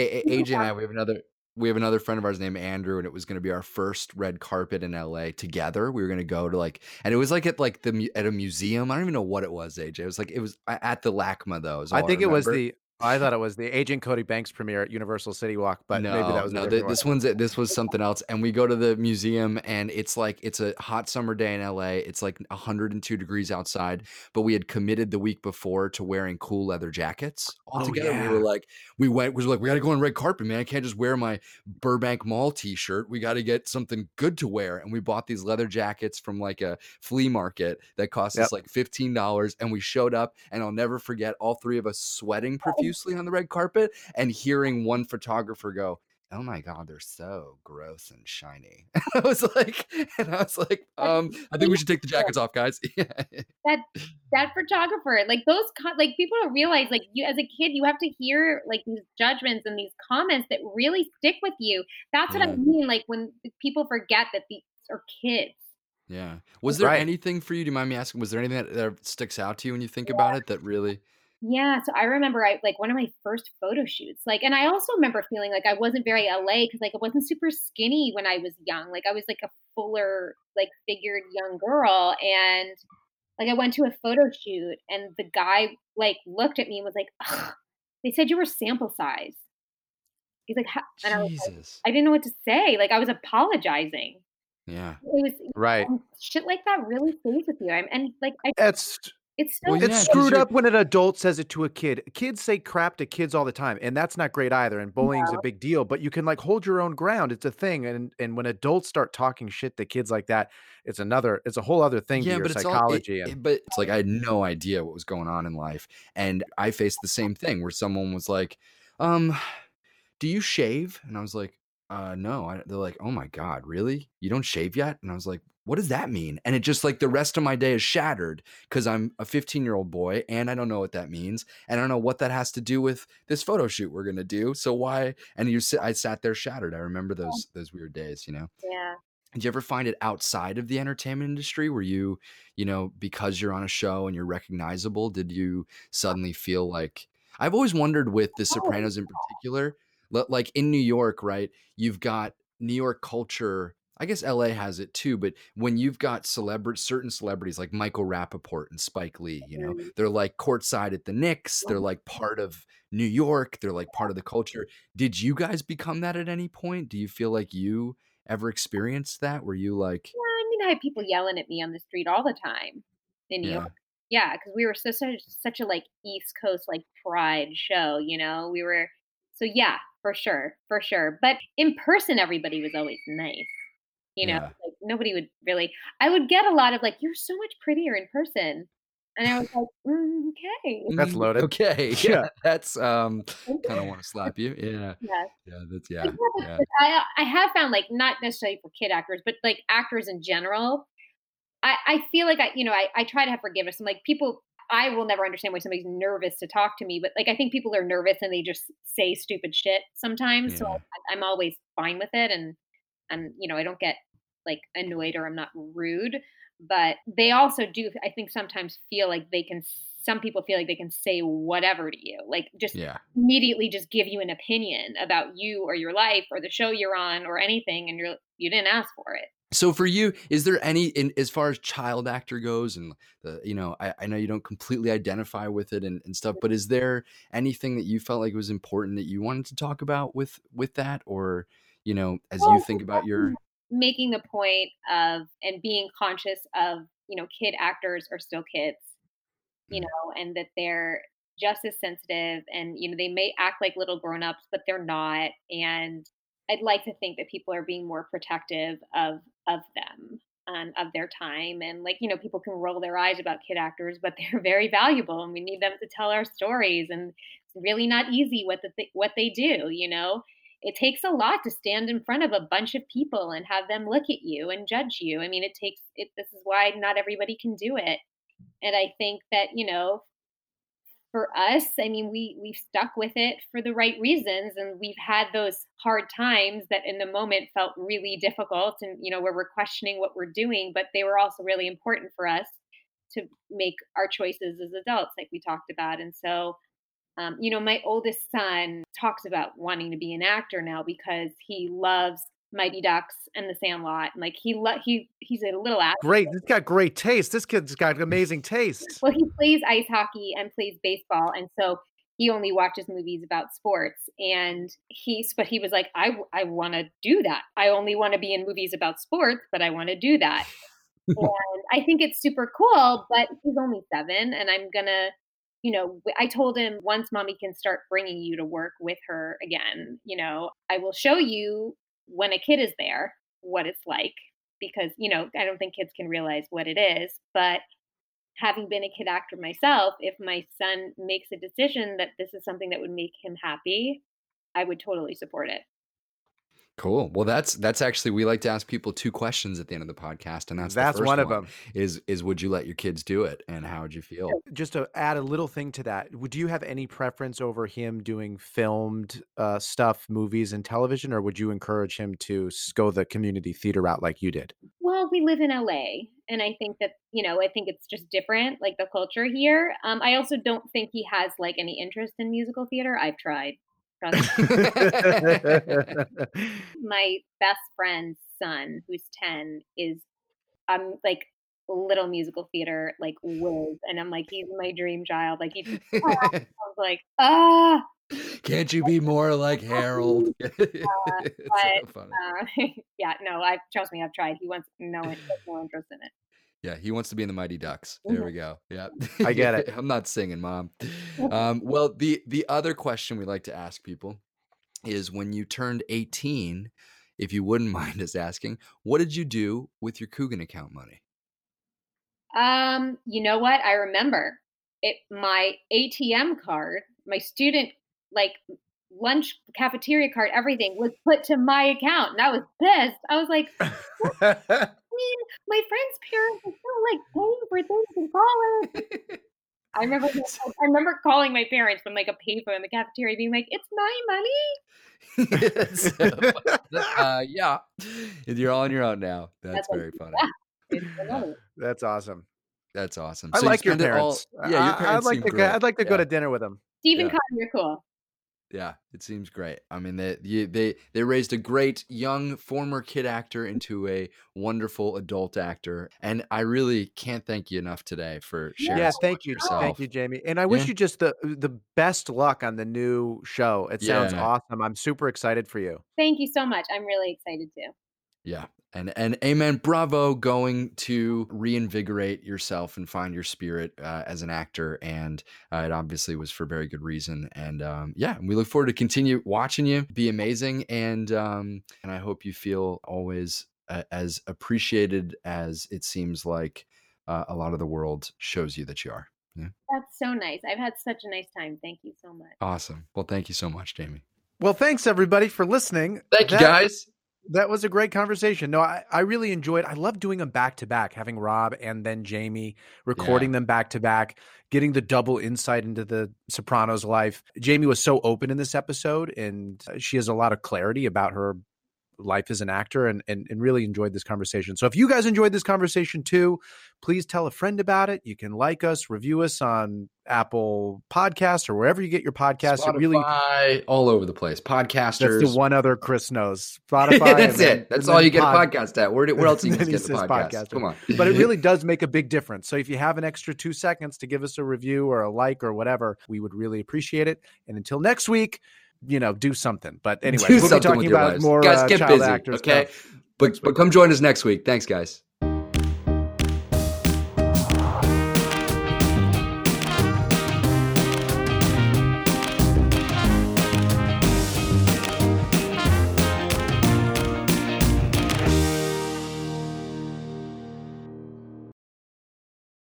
AJ and I, we have another friend of ours named Andrew, and it was gonna be our first red carpet in LA together. We were gonna go to, like, and it was, like, at, like, at a museum. I don't even know what it was, AJ. It was, like, it was at the LACMA, though, is I all I think it was remember. I thought it was the Agent Cody Banks premiere at Universal City Walk, but maybe that No, was a no, different one. this was something else. And we go to the museum, and it's like it's a hot summer day in LA. It's like 102 degrees outside, but we had committed the week before to wearing cool leather jackets all Oh, together. yeah. We was like, we got to go on red carpet, man. I can't just wear my Burbank Mall t-shirt. We got to get something good to wear. And we bought these leather jackets from like a flea market that cost Yep. us like $15. And we showed up, and I'll never forget all three of us sweating profusely on the red carpet and hearing one photographer go, "Oh my God, they're so gross and shiny." I was like, That's I think we should take the jackets off, guys. Yeah. that that photographer, like, like, people don't realize, like, you as a kid, you have to hear, like, these judgments and these comments that really stick with you. That's what I Yeah. mean, like, when people forget that these are kids. Yeah. Was there Right. anything for you? Do you mind me asking? Was there anything that sticks out to you when you think about it that really? Yeah, so I remember one of my first photo shoots, like, and I also remember feeling like I wasn't very LA because, like, I wasn't super skinny when I was young. Like, I was like a fuller, like, figured young girl, and, like, I went to a photo shoot, and the guy, like, looked at me and was like, "Ugh, they said you were sample size." He's like, "Ho," and I was like, Jesus. I didn't know what to say. Like, I was apologizing. Yeah. It was Right. shit like that really stays with you. And, like, It's it's Well, so It's yeah, because screwed you're up when an adult says it to a kid. Kids say crap to kids all the time, and that's not great either, and bullying's a big deal, but you can, like, hold your own ground, it's a thing, and when adults start talking shit to kids like that, it's a whole other thing to yeah, your but it's all psychology and but it's like I had no idea what was going on in life. And I faced the same thing where someone was like, um, "Do you shave?" And I was like, no." They're like, "Oh my God, really? You don't shave yet?" And I was like, "What does that mean?" And it just like the rest of my day is shattered because I'm a 15-year-old boy and I don't know what that means. And I don't know what that has to do with this photo shoot we're gonna do. So why? And I sat there shattered. I remember those weird days, you know. yeah. Did you ever find it outside of the entertainment industry where you know, because you're on a show and you're recognizable, did you suddenly feel like I've always wondered with The Oh, Sopranos in particular, like in New York, right? You've got New York culture. I guess LA has it too, but when you've got certain celebrities like Michael Rappaport and Spike Lee, you know, mm. they're like courtside at the Knicks. They're like part of New York. They're like part of the culture. Did you guys become that at any point? Do you feel like you ever experienced that? Were you like, Yeah, I mean, I had people yelling at me on the street all the time in New York. yeah, Yeah, because we were such a, like, East Coast, like, pride show, we were so, yeah, for sure, but in person, everybody was always nice, yeah, like, nobody would really I would get a lot of, like, "You're so much prettier in person," and I was like, okay." that's loaded. okay, Yeah. yeah, that's kind of want to slap you, yeah, Yeah. yeah, that's But yeah, yeah, yeah, but I have found, like, not necessarily for kid actors, but, like, actors in general, I feel like I try to have forgiveness. I'm like, people I will never understand why somebody's nervous to talk to me, but, like, I think people are nervous and they just say stupid shit sometimes, so yeah, I'm always fine with it, and, I don't get, like, annoyed or I'm not rude, but they also do, I think, sometimes feel like some people feel like they can say whatever to you, like, just yeah. immediately just give you an opinion about you or your life or the show you're on or anything, and you didn't ask for it. So for you, is there any in as far as child actor goes, and I know you don't completely identify with it and stuff, but is there anything that you felt like was important that you wanted to talk about with that, or as you Well, think about your making the point of and being conscious of, kid actors are still kids, Mm, and that they're just as sensitive and, they may act like little grown-ups, but they're not. And I'd like to think that people are being more protective of them and of their time. And, like, people can roll their eyes about kid actors, but they're very valuable and we need them to tell our stories. And it's really not easy what they do. it takes a lot to stand in front of a bunch of people and have them look at you and judge you. I mean, it takes it. This is why not everybody can do it. And I think that, for us, I mean, we've stuck with it for the right reasons, and we've had those hard times that in the moment felt really difficult, and where we're questioning what we're doing, but they were also really important for us to make our choices as adults, like we talked about. And so, my oldest son talks about wanting to be an actor now because he loves Mighty Ducks and The Sandlot. And like he's a little actor. Great. He's got great taste. This kid's got amazing taste. Well, he plays ice hockey and plays baseball. And so he only watches movies about sports. And but he was like, I want to do that. I only want to be in movies about sports, but I want to do that. And I think it's super cool, but he's only 7, and I'm going to, I told him, once mommy can start bringing you to work with her again, I will show you when a kid is there what it's like, because, I don't think kids can realize what it is. But having been a kid actor myself, if my son makes a decision that this is something that would make him happy, I would totally support it. Cool. Well, that's actually, we like to ask people 2 questions at the end of the podcast, and that's the first one of them. Is would you let your kids do it, and how would you feel? Just to add a little thing to that, would you have any preference over him doing filmed stuff, movies, and television, or would you encourage him to go the community theater route like you did? Well, we live in LA, and I think that, I think it's just different, like the culture here. I also don't think he has like any interest in musical theater. I've tried. My best friend's son, who's 10, is like little musical theater, like whiz, and I'm like, he's my dream child. Like I was like, can't you be more like Harold? Yeah, no, trust me, I've tried. He wants no interest in it. Yeah, he wants to be in the Mighty Ducks. There we go. Yeah, I get it. I'm not singing, Mom. Well, the other question we like to ask people is, when you turned 18, if you wouldn't mind us asking, what did you do with your Coogan account money? You know what? I remember it. My ATM card, my student lunch cafeteria card, everything was put to my account, and I was pissed. I was like, my friend's parents are still paying for things in college. I remember calling my parents from a payphone in the cafeteria, being like, "It's my money." Yeah, you're all on your own now. That's very funny. Yeah, that's awesome. That's awesome. I like your parents. Your parents. I'd like to go to dinner with them. Stephen Cotton, you're cool. Yeah, it seems great. I mean, they raised a great young former kid actor into a wonderful adult actor, and I really can't thank you enough today for sharing. Yeah, thank you, Jamie. And I wish you just the best luck on the new show. It sounds awesome. I'm super excited for you. Thank you so much. I'm really excited too. Yeah. And amen. Bravo, going to reinvigorate yourself and find your spirit as an actor. And it obviously was for very good reason. And we look forward to continue watching you be amazing. And I hope you feel always as appreciated as it seems like a lot of the world shows you that you are. Yeah. That's so nice. I've had such a nice time. Thank you so much. Awesome. Well, thank you so much, Jamie. Well, thanks everybody for listening. Thank you, guys. That was a great conversation. No, I really enjoyed. I love doing them back to back, having Rob and then Jamie, recording them back to back, getting the double insight into the Sopranos life. Jamie was so open in this episode, and she has a lot of clarity about her life as an actor, and really enjoyed this conversation. So if you guys enjoyed this conversation too, please tell a friend about it. You can like us, review us on Apple Podcasts or wherever you get your podcasts. Spotify, all over the place. Podcasters. That's the one other Chris knows. Spotify. That's it. That's all you get a podcast at. Where else you can get the podcast? Come on. But it really does make a big difference. So if you have an extra 2 seconds to give us a review or a like or whatever, we would really appreciate it. And until next week, do something. But anyway, we'll be talking about more guys, get child busy, actors. Okay? Stuff. But come join us next week. Thanks, guys.